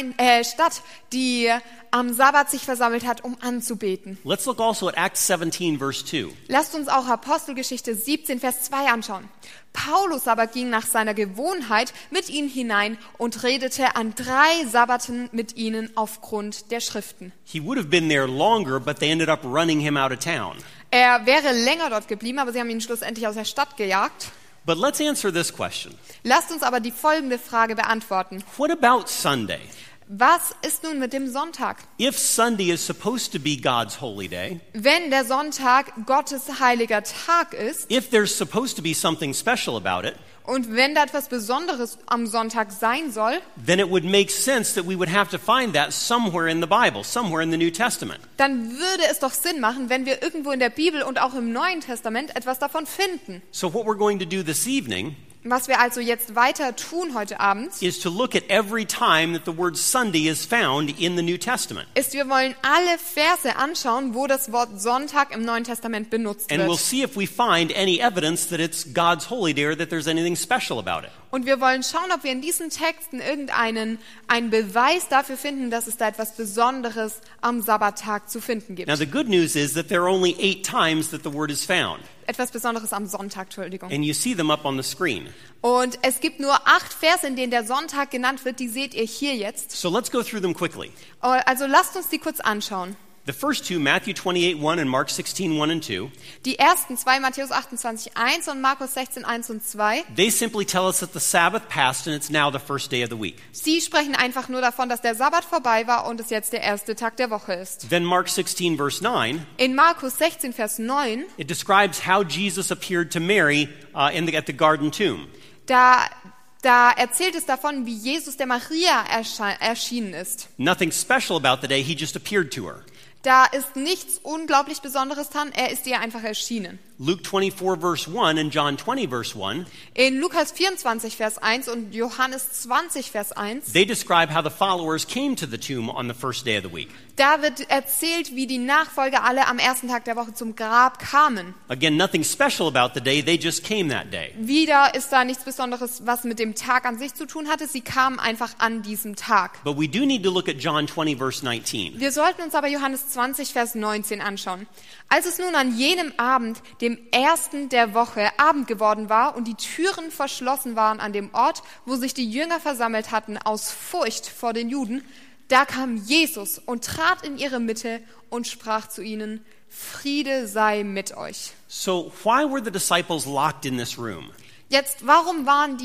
Stadt, die am Sabbat sich versammelt hat, um anzubeten. Let's look also at Acts 17, verse 2. Lasst uns auch Apostelgeschichte 17, Vers 2 anschauen. Paulus aber ging nach seiner Gewohnheit mit ihnen hinein und redete an 3 Sabbaten mit ihnen aufgrund der Schriften. He would have been there longer, but they ended up running him out of town. Er wäre länger dort geblieben, aber sie haben ihn schlussendlich aus der Stadt gejagt. But let's answer this question. Lasst uns aber die folgende Frage beantworten. What about Sunday? Was ist nun mit dem Sonntag? If Sunday is supposed to be God's holy day, Wenn der Sonntag Gottes heiliger Tag ist if there's supposed to be something special about it, und wenn da etwas Besonderes am Sonntag sein soll, then it would make sense that we would have to find that somewhere in the Bible, somewhere in the New Testament. dann würde es doch Sinn machen, wenn wir irgendwo in der Bibel und auch im Neuen Testament etwas davon finden. So what we're going to do this evening Was wir also jetzt weiter tun heute Abend, is to look at every time that the word Sunday is found in the New Testament. ist, wir wollen alle Verse anschauen, wo das Wort Sonntag im Neuen Testament benutzt And we'll wird. see if we find any evidence that it's God's holy day or that there's anything special about it. Und wir wollen schauen, ob wir in diesen Texten einen Beweis dafür finden, dass es da etwas Besonderes am Sabbattag zu finden gibt. Now the good news is that there are only 8 times that the word is found. Etwas Besonderes am Sonntag, Entschuldigung. And you see them up on the screen. Und es gibt nur 8 Verse, in denen der Sonntag genannt wird. Die seht ihr hier jetzt. So let's go through them quickly. Also lasst uns die kurz anschauen. The first two, Matthew 28:1 and Mark 16:1 and 2, Die ersten 2, Matthäus 28:1 und Markus 16:1 und 2. they simply tell us that the Sabbath passed and it's now the first day of the week. Sie sprechen einfach nur davon, dass der Sabbat vorbei war und es jetzt der erste Tag der Woche ist. Then Mark 16 verse 9, In Markus 16, Vers 9, it describes how Jesus appeared to Mary at the garden tomb. da erzählt es davon, wie Jesus der Maria erschienen ist. Nothing special about the day, he just appeared to her. Da ist nichts unglaublich Besonderes dran, er ist ihr einfach erschienen. Luke 24 verse 1 and John 20 verse 1, In Lukas 24, Vers 1 und Johannes 20, Vers 1, they describe how the followers came to the tomb on the first day of the week. da wird erzählt, wie die Nachfolger alle am ersten Tag der Woche zum Grab kamen. Again, nothing special about the day, they just came that day. Wieder ist da nichts Besonderes, was mit dem Tag an sich zu tun hatte. Sie kamen einfach an diesem Tag. But we do need to look at John 20 verse 19. Wir sollten uns aber Johannes 20, Vers 19 anschauen. Als es nun an jenem Abend, dem ersten der Woche, Abend geworden war und die Türen verschlossen waren an dem Ort, wo sich die Jünger versammelt hatten, aus Furcht vor den Juden, da kam Jesus und trat in ihre Mitte und sprach zu ihnen, Friede sei mit euch. So why were the disciples locked in this room? Jetzt, warum waren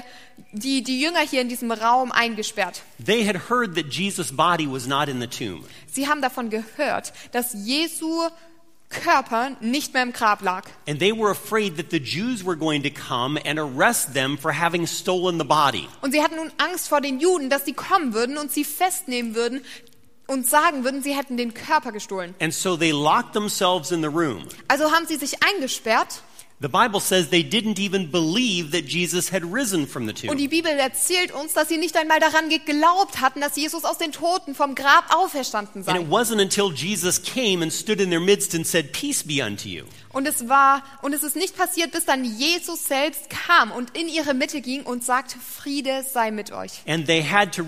die Jünger hier in diesem Raum eingesperrt? They had heard that Jesus' body was not in the tomb. Sie haben davon gehört, dass Jesu Körper nicht mehr im Grab lag. And they were afraid that the Jews were going to come and arrest them for having stolen the body. Und sie hatten nun Angst vor den Juden, dass sie kommen würden und sie festnehmen würden, und sagen würden, sie hätten den Körper gestohlen. And so they locked themselves in the room. Also haben sie sich eingesperrt. The Bible says they didn't even believe that Jesus had risen from the Und die tomb. Bibel erzählt uns, dass sie nicht einmal daran geglaubt hatten, dass Jesus aus den Toten vom Grab auferstanden And it sei. wasn't until Jesus came and stood in their midst and said, "Peace be unto you." Und es ist nicht passiert, bis dann Jesus selbst kam und in ihre Mitte ging und sagte, Friede sei mit euch. And he had to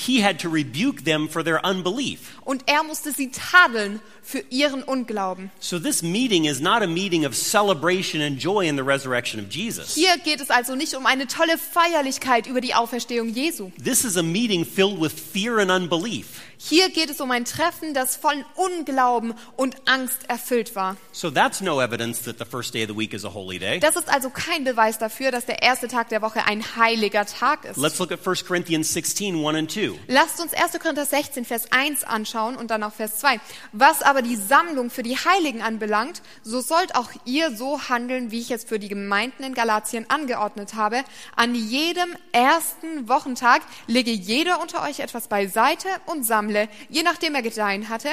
rebuke them for their unbelief. Und er musste sie tadeln für ihren Unglauben. So this meeting is not a meeting of celebration and joy in the resurrection of Jesus. Hier geht es also nicht um eine tolle Feierlichkeit über die Auferstehung Jesu. This is a meeting filled with fear and unbelief. Hier geht es um ein Treffen, das von Unglauben und Angst erfüllt war. So that's no evidence that the first day of the week is a holy day. Das ist also kein Beweis dafür, dass der erste Tag der Woche ein heiliger Tag ist. Let's look at 1 Corinthians 16, 1 and 2. Lasst uns 1. Korinther 16, Vers 1 anschauen und dann auch Vers 2. Was aber die Sammlung für die Heiligen anbelangt, so sollt auch ihr so handeln, wie ich es für die Gemeinden in Galatien angeordnet habe. An jedem ersten Wochentag lege jeder unter euch etwas beiseite und sammle, je nachdem er gedeihen hatte,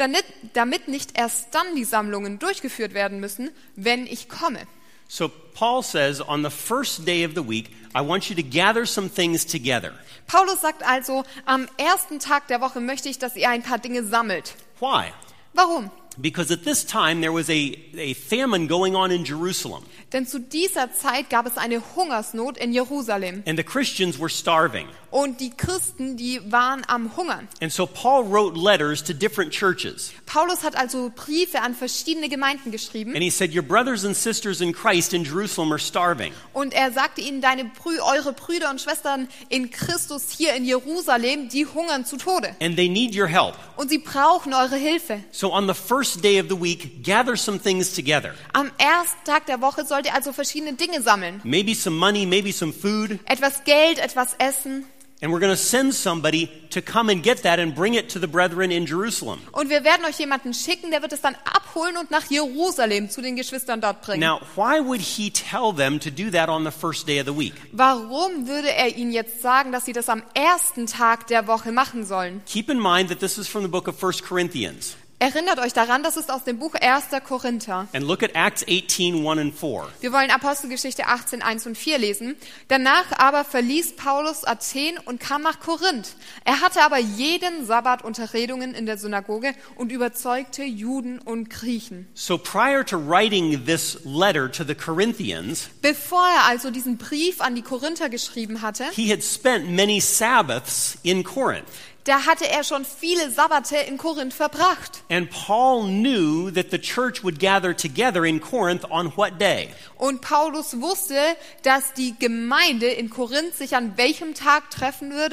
damit nicht erst dann die Sammlungen durchgeführt werden müssen, wenn ich komme. So Paul says, on the first day of the week, I want you to gather some things together. Paulus sagt also, am ersten Tag der Woche möchte ich, dass ihr ein paar Dinge sammelt. Why? Warum? Because at this time there was a famine going on in Jerusalem. Denn zu dieser Zeit gab es eine Hungersnot in Jerusalem. And the Christians were starving. Und die Christen, die waren am Hungern. And so Paul wrote letters to different churches. Paulus hat also Briefe an verschiedene Gemeinden geschrieben. And he said, your brothers and sisters in Christ in Jerusalem are starving. Und er sagte ihnen, eure Brüder und Schwestern in Christus hier in Jerusalem, die hungern zu Tode. And they need your help. Und sie brauchen eure Hilfe. So on the first day of the week, gather some things together. Am ersten Tag der Woche sollt ihr also verschiedene Dinge sammeln. Maybe some money, maybe some food. Etwas Geld, etwas Essen. And we're going to send somebody to come and get that and bring it to the brethren in Jerusalem. Und wir werden euch jemanden schicken, der wird es dann abholen und nach Jerusalem zu den Geschwistern dort bringen. Now, why would he tell them to do that on the first day of the week? Warum würde er ihnen jetzt sagen, dass sie das am ersten Tag der Woche machen sollen? Keep in mind that this is from the book of 1 Corinthians. Erinnert euch daran, das ist aus dem Buch 1. Korinther. And look at Acts 18, 1 and 4. Wir wollen Apostelgeschichte 18, 1 und 4 lesen. Danach aber verließ Paulus Athen und kam nach Korinth. Er hatte aber jeden Sabbat Unterredungen in der Synagoge und überzeugte Juden und Griechen. So prior to writing this letter to the Corinthians, Bevor er also diesen Brief an die Korinther geschrieben hatte, he had spent many Sabbaths in Corinth. da hatte er schon viele Sabbate in Korinth verbracht. And Paul knew that the church would gather together in Corinth on what day? Und Paulus wusste, dass die Gemeinde in Korinth sich an welchem Tag treffen würde?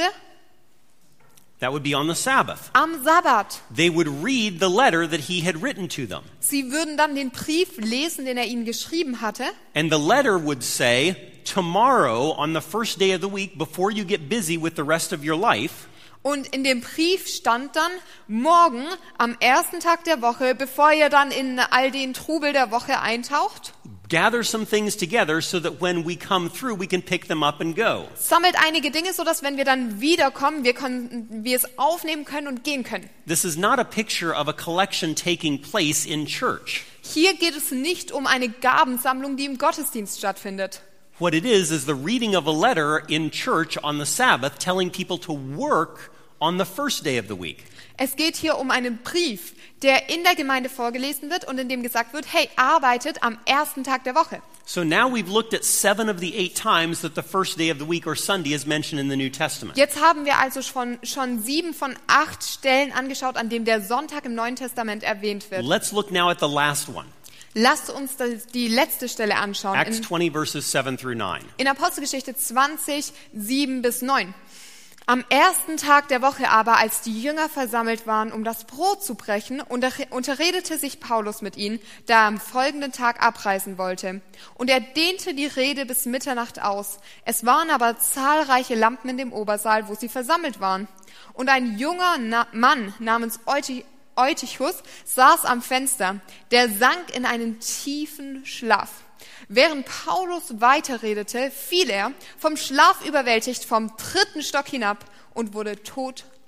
That would be on the Sabbath. Am Sabbat. They would read the letter that he had written to them. Sie würden dann den Brief lesen, den er ihnen geschrieben hatte. And the letter would say, tomorrow on the first day of the week, before you get busy with the rest of your life, Und in dem Brief stand dann, morgen am ersten Tag der Woche, bevor ihr dann in all den Trubel der Woche eintaucht, gather some things together so that when we come through, we can pick them up and go. sammelt einige Dinge, sodass wenn wir dann wiederkommen, wir es aufnehmen können und gehen können. This is not a picture of a collection taking place in church. Hier geht es nicht um eine Gabensammlung, die im Gottesdienst stattfindet. What it is the reading of a letter in church on the Sabbath telling people to work on the first day of the week. Es geht hier um einen Brief, der in der Gemeinde vorgelesen wird und in dem gesagt wird, hey, arbeitet am ersten Tag der Woche. So now we've looked at 7 of the 8 times that the first day of the week or Sunday is mentioned in the New Testament. Jetzt haben wir also schon 7 von 8 Stellen angeschaut, an dem der Sonntag im Neuen Testament erwähnt wird. Let's look now at the last one. Lasst uns die letzte Stelle anschauen. Acts 20 verses 7 through 9. In Apostelgeschichte 20, 7 bis 9. Am ersten Tag der Woche aber, als die Jünger versammelt waren, um das Brot zu brechen, unterredete sich Paulus mit ihnen, da er am folgenden Tag abreisen wollte. Und er dehnte die Rede bis Mitternacht aus. Es waren aber zahlreiche Lampen in dem Obersaal, wo sie versammelt waren. Und ein junger Mann namens Eutychus saß am Fenster, der sank in einen tiefen Schlaf. Während Paulus weiterredete, fiel er, vom Schlaf überwältigt, vom 3. Stock hinab und wurde tot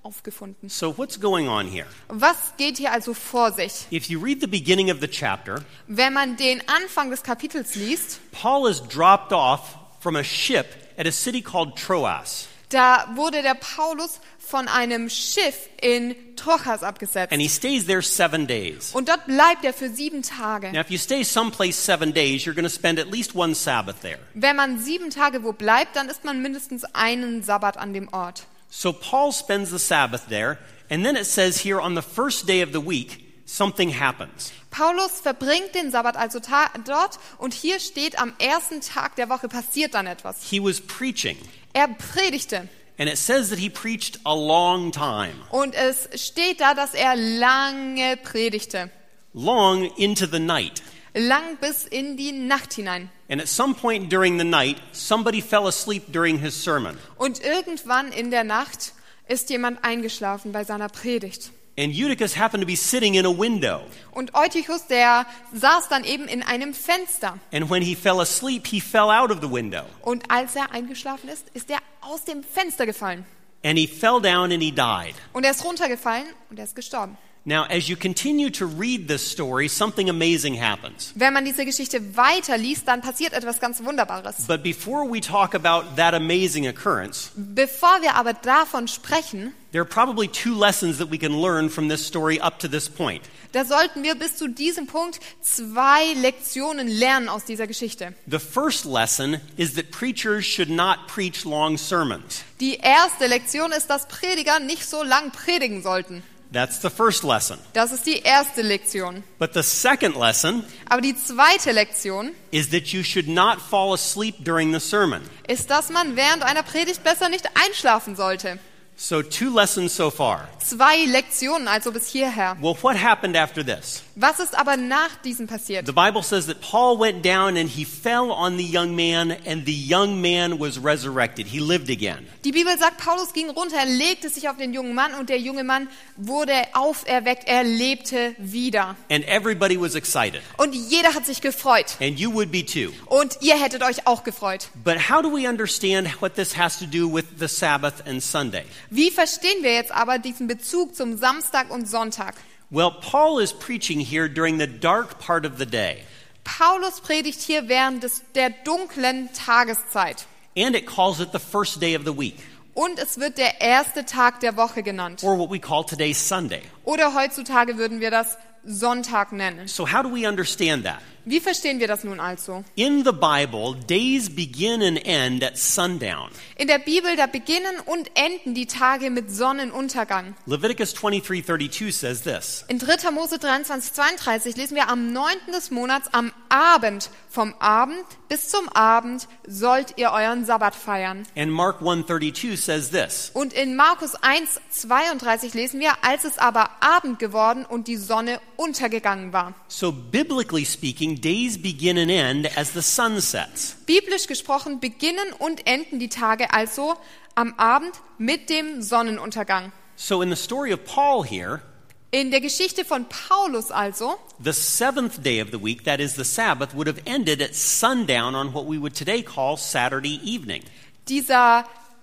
aufgefunden. So what's going on here? Was geht hier also vor sich? If you read the beginning of the chapter, Wenn man den Anfang des Kapitels liest, Paul is dropped off from a ship at a city called Troas. da wurde der Paulus von einem Schiff in Trochas abgesetzt. And he stays there 7 days. Und dort bleibt er für 7 Tage. Now, if you stay someplace 7 days, you're going to spend at least one Sabbath there. Wenn man 7 Tage wo bleibt, dann ist man mindestens einen Sabbat an dem Ort. So Paul spends the Sabbath there, and then it says here on the first day of the week, something happens. Paulus verbringt den Sabbat also dort und hier steht, am ersten Tag der Woche passiert dann etwas. He was preaching, Er predigte and it says that he preached a long time, und es steht da, dass er lange predigte. long into the night. Lang bis in die Nacht hinein. And at some point during the night, somebody fell asleep during his sermon. Und irgendwann in der Nacht ist jemand eingeschlafen bei seiner Predigt. And Eutychus happened to be sitting in a window. Und Eutychus, der saß dann eben in einem Fenster. And when he fell asleep, he fell out of the window. Und als er eingeschlafen ist, ist er aus dem Fenster gefallen. And he fell down and he died. Und er ist runtergefallen und er ist gestorben. Now, as you continue to read this story, something amazing happens. Wenn man diese Geschichte weiterliest, dann passiert etwas ganz Wunderbares. But before we talk about that amazing occurrence, Bevor wir aber davon sprechen, there are probably 2 lessons that we can learn from this story up to this point. da sollten wir bis zu diesem Punkt 2 Lektionen lernen aus dieser Geschichte. The first lesson is that preachers should not preach long sermons. Die erste Lektion ist, dass Prediger nicht so lang predigen sollten. That's the first lesson. Das ist die erste Lektion. But the second lesson Aber die zweite Lektion is that you should not fall asleep during the sermon. ist, dass man während einer Predigt besser nicht einschlafen sollte. So 2 lessons so far. 2 Lektionen also bis hierher. Well, what happened after this? Was ist aber nach diesem passiert? The Bible says that Paul went down and he fell on the young man, and the young man was resurrected. He lived again. Die Bibel sagt, Paulus ging runter, er legte sich auf den jungen Mann und der junge Mann wurde auferweckt, er lebte wieder. And everybody was excited. Und jeder hat sich gefreut. And you would be too. Und ihr hättet euch auch gefreut. But how do we understand what this has to do with the Sabbath and Sunday? Wie verstehen wir jetzt aber diesen Bezug zum Samstag und Sonntag? Well, Paul is preaching here during the dark part of the day. Paulus predigt hier während der dunklen Tageszeit. And it calls it the first day of the week, Und es wird der erste Tag der Woche genannt. or what we call today Sunday. Oder heutzutage würden wir das Sonntag nennen. So how do we understand that? Wie verstehen wir das nun also? In the Bible, days begin and end at sundown. In der Bibel, da beginnen und enden die Tage mit Sonnenuntergang. Leviticus 23:32 says this. In 3. Mose 23:32 lesen wir, am 9. des Monats, am Abend, vom Abend bis zum Abend sollt ihr euren Sabbat feiern. And Mark 1:32 says this. Und in Markus 1:32 lesen wir, als es aber Abend geworden und die Sonne untergegangen war. So biblically speaking, days begin and end as the sun sets. Biblisch gesprochen beginnen und enden die Tage also am Abend mit dem Sonnenuntergang. So in the story of Paul here, In der Geschichte von Paulus also, the 7th day of the week, that is the Sabbath, would have ended at sundown on what we would today call Saturday evening. dieser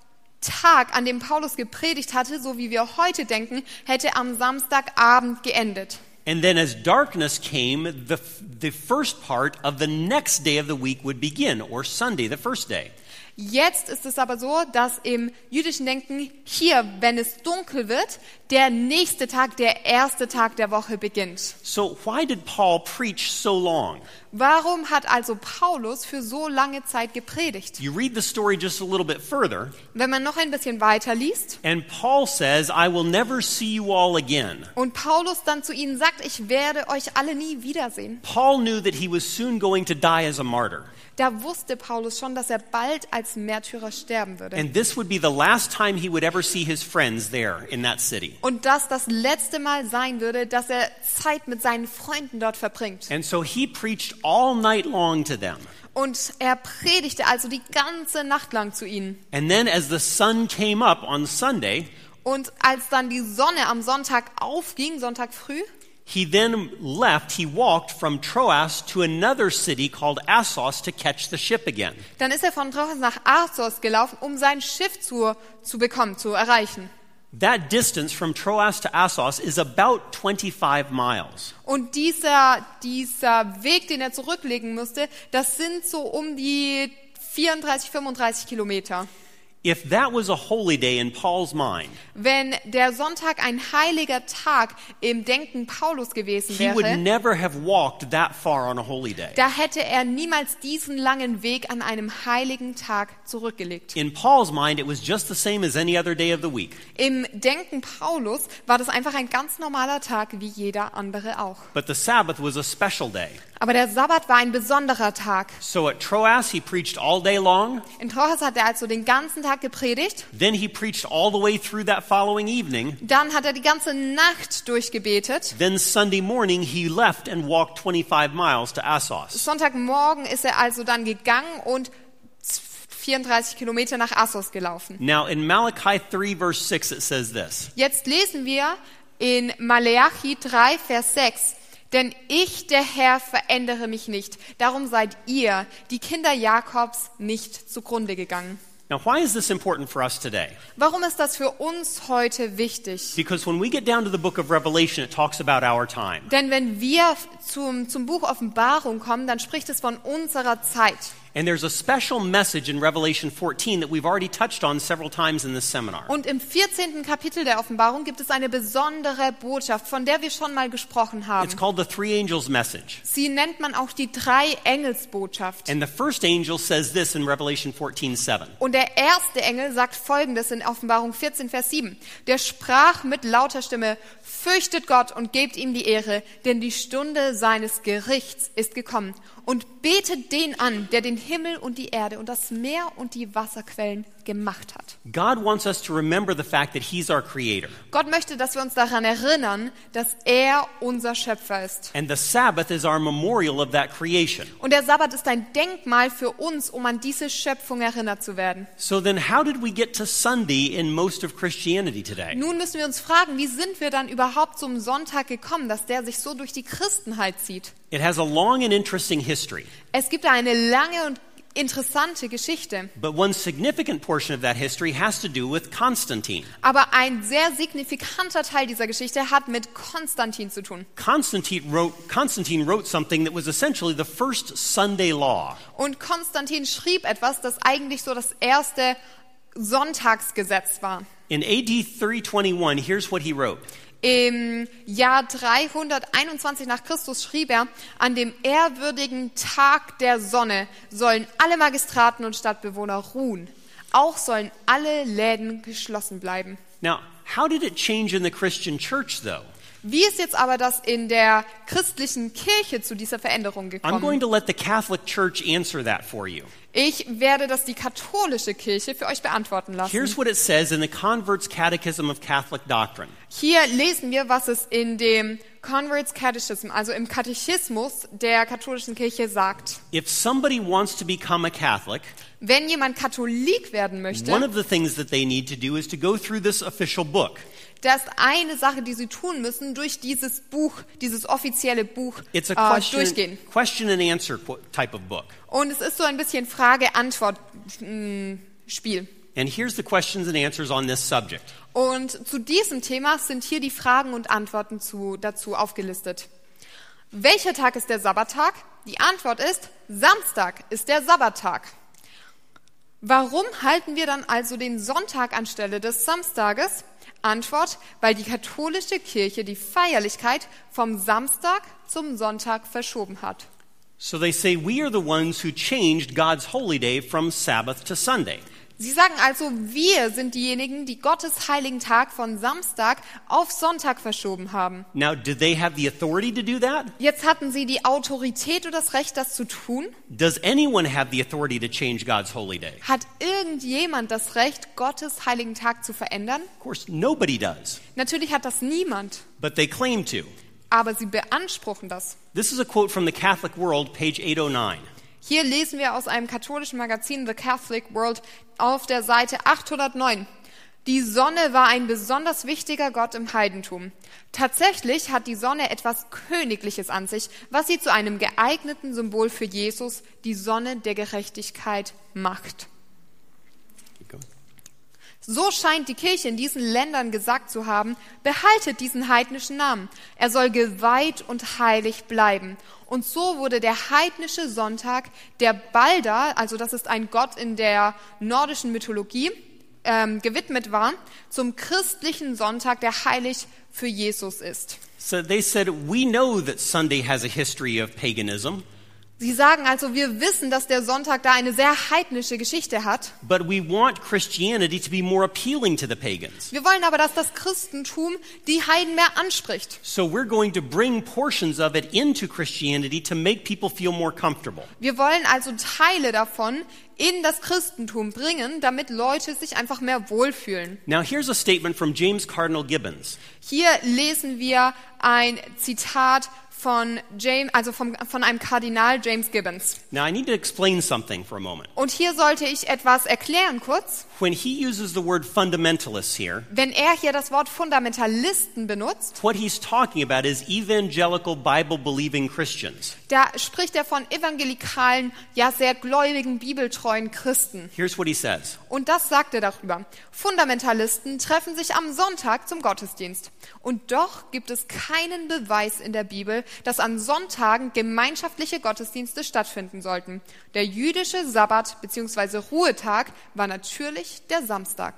Tag, an dem Paulus gepredigt hatte, so wie wir heute denken, hätte am Samstagabend geendet. And then as darkness came, the first part of the next day of the week would begin, or Sunday, the first day. Jetzt ist es aber so, dass im jüdischen Denken hier, wenn es dunkel wird, der nächste Tag, der erste Tag der Woche beginnt. So why did Paul preach so long? Warum hat also Paulus für so lange Zeit gepredigt? You read the story just a little bit further, Wenn man noch ein bisschen weiter liest and Paul says, I will never see you all again. und Paulus dann zu ihnen sagt, ich werde euch alle nie wiedersehen, Paul knew that he was soon going to die as a martyr. da wusste Paulus schon, dass er bald als Märtyrer sterben würde. And this would be the last time he would ever see his friends there in that city. Und dass das letzte Mal sein würde, dass er Zeit mit seinen Freunden dort verbringt. And so he preached all night long to them. Und er predigte also die ganze Nacht lang zu ihnen. And then as the sun came up on Sunday, Und als dann die Sonne am Sonntag aufging, Sonntag früh, he then left, he walked from Troas to another city called Assos to catch the ship again. dann ist er von Troas nach Assos gelaufen, um sein Schiff zu bekommen, zu erreichen. That distance from Troas to Assos is about 25 miles. Und dieser Weg, den er zurücklegen musste, das sind so um die 34, 35 Kilometer. If that was a holy day in Paul's mind, Wenn der Sonntag ein heiliger Tag im Denken Paulus gewesen he would wäre, never have walked that far on a holy day. da hätte er niemals diesen langen Weg an einem heiligen Tag zurückgelegt. In Paul's mind, it was just the same as any other day of the week. Im Denken Paulus war das einfach ein ganz normaler Tag, wie jeder andere auch. But the Sabbath was a special day. Aber der Sabbat war ein besonderer Tag. So at Troas, he preached all day long. In Troas hat er also den ganzen Tag gepredigt. Then he preached all the way through that following evening. Dann hat er die ganze Nacht durchgebetet. Then Sunday morning, he left and walked 25 miles to Assos. Sonntagmorgen ist er also dann gegangen und 34 Kilometer nach Assos gelaufen. Now, in Malachi 3, verse 6, it says this. Jetzt lesen wir in Maleachi 3, Vers 6. Denn ich, der Herr, verändere mich nicht. Darum seid ihr, die Kinder Jakobs, nicht zugrunde gegangen. Now, why is this important for us today? Warum ist das für uns heute wichtig? Because when we get down to the book of Revelation, it talks about our time. Denn wenn wir zum Buch Offenbarung kommen, dann spricht es von unserer Zeit. And there's a special message in Revelation 14 that we've already touched on several times in this seminar. Und im 14. Kapitel der Offenbarung gibt es eine besondere Botschaft, von der wir schon mal gesprochen haben. It's called the Three Angels Message. Sie nennt man auch die Drei-Engels-Botschaft. And the first angel says this in Revelation 14:7. Und der erste Engel sagt Folgendes in Offenbarung 14, Vers 7. Der sprach mit lauter Stimme, fürchtet Gott und gebt ihm die Ehre, denn die Stunde seines Gerichts ist gekommen. Und betet den an, der den Himmel und die Erde und das Meer und die Wasserquellen gemacht hat. God wants us to remember the fact that He's our creator. Gott möchte, dass wir uns daran erinnern, dass er unser Schöpfer ist. And the Sabbath is our memorial of that creation. Und der Sabbat ist ein Denkmal für uns, um an diese Schöpfung erinnert zu werden. So then how did we get to Sunday in most of Christianity today? Nun müssen wir uns fragen, wie sind wir dann überhaupt zum Sonntag gekommen, dass der sich so durch die Christenheit zieht? It has a long and interesting history. Es gibt eine lange und interessante Geschichte. But one significant portion of that history has to do with Constantine. Aber ein sehr signifikanter Teil dieser Geschichte hat mit Konstantin zu tun. Constantine wrote something that was essentially the first Sunday law. Und Konstantin schrieb etwas, das eigentlich so das erste Sonntagsgesetz war. In AD 321, here's what he wrote. Im Jahr 321 nach Christus schrieb er, an dem ehrwürdigen Tag der Sonne sollen alle Magistraten und Stadtbewohner ruhen. Auch sollen alle Läden geschlossen bleiben. Now, how did it change in the Christian church, though? Wie ist jetzt aber das in der christlichen Kirche zu dieser Veränderung I'm going gekommen? to let the Catholic Church answer that for you. Ich werde das die katholische Kirche für euch beantworten Here's lassen. what it says in the Convert's Catechism of Catholic Doctrine. Hier lesen wir, was es in dem Convert's Catechism, also im Katechismus der katholischen Kirche sagt. If somebody wants to become a Catholic, Wenn jemand Katholik werden one möchte, of the things that they need to do is to go through this official book. das ist eine Sache, die sie tun müssen, durch dieses Buch, dieses offizielle Buch It's a durchgehen. question and answer type of book. Und es ist so ein bisschen Frage-Antwort-Spiel. And here's the questions and answers on this subject. Und zu diesem Thema sind hier die Fragen und Antworten dazu aufgelistet. Welcher Tag ist der Sabbattag? Die Antwort ist, Samstag ist der Sabbattag. Warum halten wir dann also den Sonntag anstelle des Samstages? Antwort, weil die katholische Kirche die Feierlichkeit vom Samstag zum Sonntag verschoben hat. So they say we are the ones who changed God's holy day from Sabbath to Sunday. Sie sagen also, wir sind diejenigen, die Gottes heiligen Tag von Samstag auf Sonntag verschoben haben. Now, did they have the authority to do that? Jetzt hatten sie die Autorität oder das Recht, das zu tun? Does anyone have the authority to change God's holy day? Hat irgendjemand das Recht, Gottes heiligen Tag zu verändern? Of course, nobody does, Natürlich hat das niemand, but they claim to. aber sie beanspruchen das. This is a quote from the Catholic World, page 809. Hier lesen wir aus einem katholischen Magazin The Catholic World auf der Seite 809. Die Sonne war ein besonders wichtiger Gott im Heidentum. Tatsächlich hat die Sonne etwas Königliches an sich, was sie zu einem geeigneten Symbol für Jesus, die Sonne der Gerechtigkeit, macht. So scheint die Kirche in diesen Ländern gesagt zu haben, behaltet diesen heidnischen Namen. Er soll geweiht und heilig bleiben. Und so wurde der heidnische Sonntag, der Balder, also das ist ein Gott in der nordischen Mythologie, gewidmet war, zum christlichen Sonntag, der heilig für Jesus ist. So they said, we know that Sunday has a history of paganism, Sie sagen also, wir wissen, dass der Sonntag da eine sehr heidnische Geschichte hat. but we want Christianity to be more appealing to the pagans. Wir wollen aber, dass das Christentum die Heiden mehr anspricht. So we're going to bring portions of it into Christianity to make people feel more comfortable. Wir wollen also Teile davon in das Christentum bringen, damit Leute sich einfach mehr wohlfühlen. Now here's a statement from James Cardinal Gibbons. Hier lesen wir ein Zitat von einem Kardinal James Gibbons. Now I need to explain something for a moment. Und hier sollte ich etwas erklären kurz. When he uses the word fundamentalists here, Wenn er hier das Wort Fundamentalisten benutzt, what he's talking about is evangelical Bible-believing Christians. da spricht er von evangelikalen, ja sehr gläubigen, bibeltreuen Christen. Here's what he says. Und das sagt er darüber. Fundamentalisten treffen sich am Sonntag zum Gottesdienst. Und doch gibt es keinen Beweis in der Bibel, dass an Sonntagen gemeinschaftliche Gottesdienste stattfinden sollten. Der jüdische Sabbat bzw. Ruhetag war natürlich der Samstag.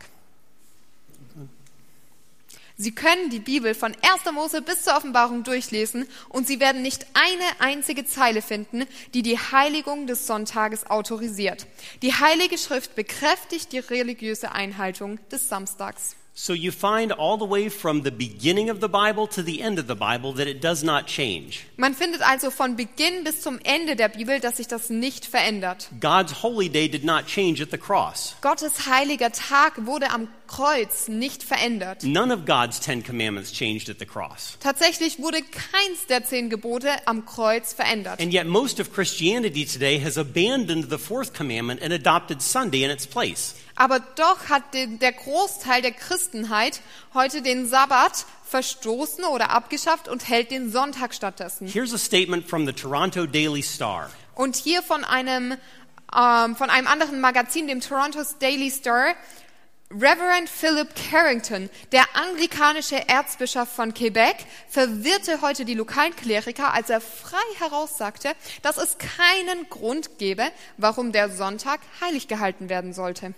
Sie können die Bibel von 1. Mose bis zur Offenbarung durchlesen und Sie werden nicht eine einzige Zeile finden, die die Heiligung des Sonntages autorisiert. Die Heilige Schrift bekräftigt die religiöse Einhaltung des Samstags. So you find all the way from the beginning of the Bible to the end of the Bible that it does not change. Man findet also von Beginn bis zum Ende der Bibel, dass sich das nicht verändert. God's holy day did not change at the cross. Gottes heiliger Tag wurde am Kreuz nicht verändert. None of God's 10 commandments changed at the cross. Tatsächlich wurde keins der 10 Gebote am Kreuz verändert. And yet most of Christianity today has abandoned the fourth commandment and adopted Sunday in its place. Aber doch hat der Großteil der Christenheit heute den Sabbat verstoßen oder abgeschafft und hält den Sonntag stattdessen. Here's a statement from the Toronto Daily Star. Und hier von einem anderen Magazin, dem Toronto Daily Star, Reverend Philip Carrington, der anglikanische Erzbischof von Quebec, verwirrte heute die lokalen Kleriker, als er frei heraussagte, dass es keinen Grund gebe, warum der Sonntag heilig gehalten werden sollte.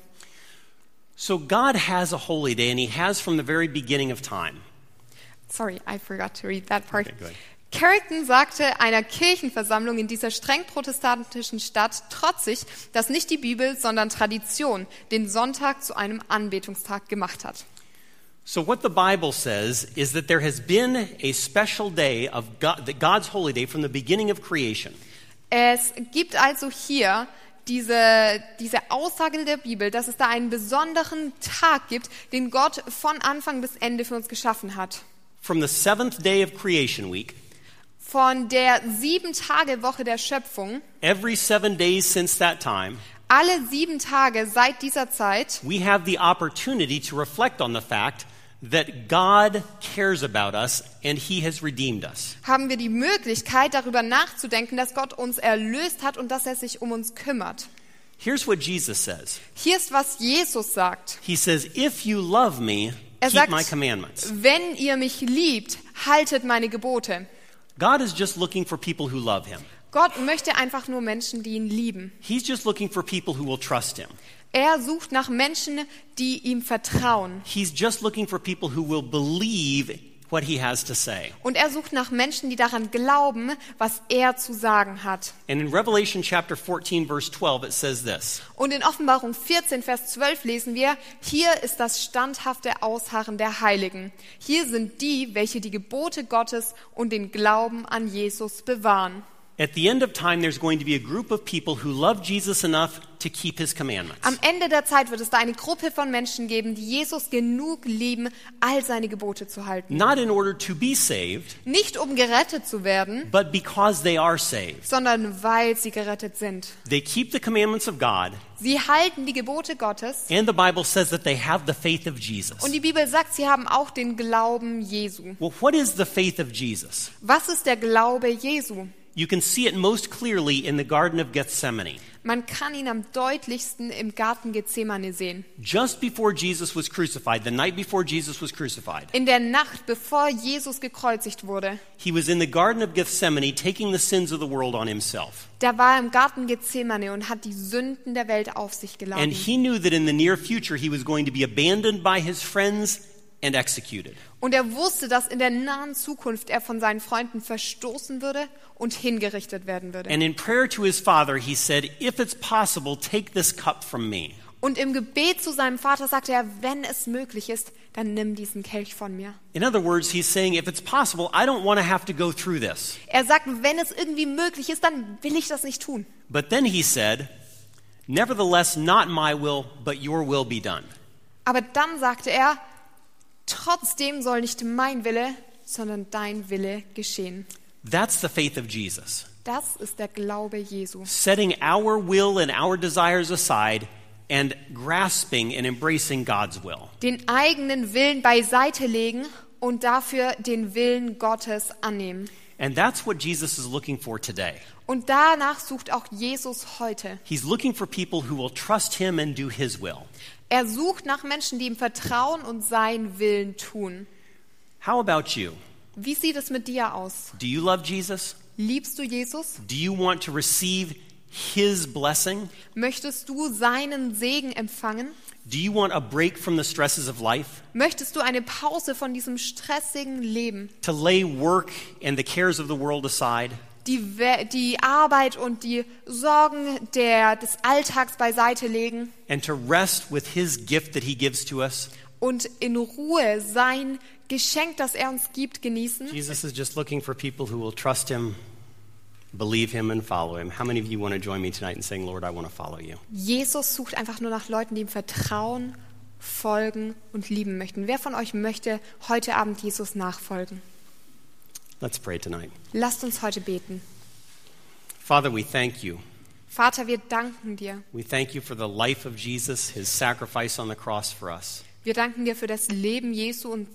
So God has a holy day, and he has from the very beginning of time. Sorry, I forgot to read that part. Okay, go ahead. Carrington sagte einer Kirchenversammlung in dieser streng protestantischen Stadt trotzig, dass nicht die Bibel, sondern Tradition den Sonntag zu einem Anbetungstag gemacht hat. So what the Bible says is that there has been a special day of God's holy day from the beginning of creation. Es gibt also hier diese Aussage der Bibel, dass es da einen besonderen Tag gibt, den Gott von Anfang bis Ende für uns geschaffen hat. From the 7th day of creation week, Von der 7-Tage-Woche der Schöpfung, every 7 days since that time, alle 7 Tage seit dieser Zeit, we have the opportunity to reflect on the fact that God cares about us and he has redeemed us. haben wir die Möglichkeit, darüber nachzudenken, dass Gott uns erlöst hat und dass er sich um uns kümmert. Here's what Jesus says. Hier ist, was Jesus sagt. He says, if you love me, Er keep sagt, my commandments. wenn ihr mich liebt, haltet meine Gebote. God is just looking for people who love him. Gott möchte einfach nur Menschen, die ihn lieben. He's just looking for people who will trust him. Er sucht nach Menschen, die ihm vertrauen. He's just looking for people who will believe what he has to say. Und er sucht nach Menschen, die daran glauben, was er zu sagen hat. And in Revelation chapter 14 verse 12 it says this. Und in Offenbarung 14, Vers 12 lesen wir, hier ist das standhafte Ausharren der Heiligen. Hier sind die, welche die Gebote Gottes und den Glauben an Jesus bewahren. At the end of time there's going to be a group of people who love Jesus enough to keep his commandments. Am Ende der Zeit wird es da eine Gruppe von Menschen geben, die Jesus genug lieben, all seine Gebote zu halten. Not in order to be saved, Nicht um gerettet zu werden, but because they are saved. sondern weil sie gerettet sind. They keep the commandments of God, Sie halten die Gebote Gottes and the Bible says that they have the faith of Jesus. und die Bibel sagt, sie haben auch den Glauben Jesu. Well, what is the faith of Jesus? Was ist der Glaube Jesu? You can see it most clearly in the Garden of Gethsemane. Man kann ihn am deutlichsten im Garten Gethsemane sehen. Just before Jesus was crucified, the night before Jesus was crucified, In der Nacht, bevor Jesus gekreuzigt wurde, he was in the Garden of Gethsemane taking the sins of the world on himself. da war er im Garten Gethsemane und hat die Sünden der Welt auf sich And geladen. he knew that in the near future he was going to be abandoned by his friends and executed. Und er wusste, dass in der nahen Zukunft er von seinen Freunden verstoßen würde und hingerichtet werden würde. And in prayer to his Father, he said, "If it's possible, take this cup from me." Und im Gebet zu seinem Vater sagte er, wenn es möglich ist, dann nimm diesen Kelch von mir. In other words, he's saying, if it's possible, I don't want to have to go through this. Er sagt, wenn es irgendwie möglich ist, dann will ich das nicht tun. But then he said, "Nevertheless, not my will, but your will be done." Aber dann sagte er, trotzdem soll nicht mein Wille, sondern dein Wille geschehen. That's the faith of Jesus. Das ist der Glaube Jesu. Setting our will and our desires aside and grasping and embracing God's will. Den eigenen Willen beiseite legen und dafür den Willen Gottes annehmen. And that's what Jesus is looking for today. Und danach sucht auch Jesus heute. He's looking for people who will trust him and do his will. Er sucht nach Menschen, die ihm vertrauen und seinen Willen tun. How about you? Wie sieht es mit dir aus? Do you love Jesus? Liebst du Jesus? Do you want to receive his blessing? Möchtest du seinen Segen empfangen? Do you want a break from the stresses of life? Möchtest du eine Pause von diesem stressigen Leben? To lay work and the cares of the world aside? Die Arbeit und die Sorgen des Alltags beiseite legen And to rest with his gift that he gives to us? und in Ruhe sein Geschenk, das er uns gibt, genießen? Jesus is just looking for people who will trust him, believe him, and follow him. How many of you want to join me tonight in saying, Lord, I want to follow you? Jesus sucht einfach nur nach Leuten, die ihm vertrauen, folgen und lieben möchten. Wer von euch möchte heute Abend Jesus nachfolgen? Let's pray tonight. Lasst uns heute beten. Father, we thank you. Vater, wir danken dir. We thank you for the life of Jesus, his sacrifice on the cross for us. Wir danken dir für das Leben Jesu und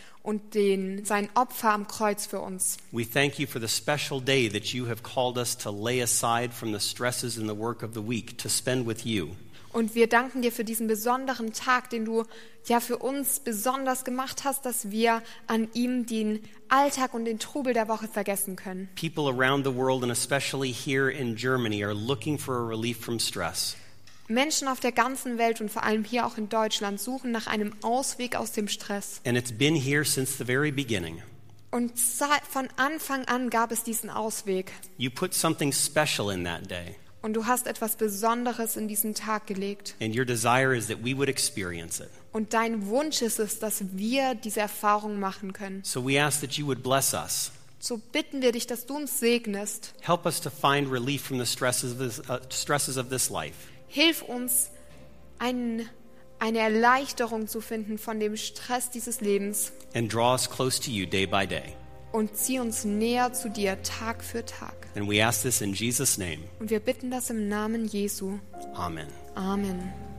sein Opfer am Kreuz für uns. We thank you for the special day that you have called us to lay aside from the stresses and the work of the week to spend with you. Und wir danken dir für diesen besonderen Tag, den du ja für uns besonders gemacht hast, dass wir an ihm den Alltag und den Trubel der Woche vergessen können. People around the world and especially here in Germany are looking for a relief from stress. Menschen auf der ganzen Welt und vor allem hier auch in Deutschland suchen nach einem Ausweg aus dem Stress. And it's been here since the very beginning. Und von Anfang an gab es diesen Ausweg. You put something special in that day. Und du hast etwas Besonderes in diesen Tag gelegt. And your desire is that we would experience it. Und dein Wunsch ist es, dass wir diese Erfahrung machen können. So we ask that you would bless us. So bitten wir dich, dass du uns segnest. Help us to find relief from the stresses of this life. Hilf uns, eine Erleichterung zu finden von dem Stress dieses Lebens. And draw us close to you day by day. Und zieh uns näher zu dir Tag für Tag. And we ask this in Jesus' name. Und wir bitten das im Namen Jesu. Amen. Amen.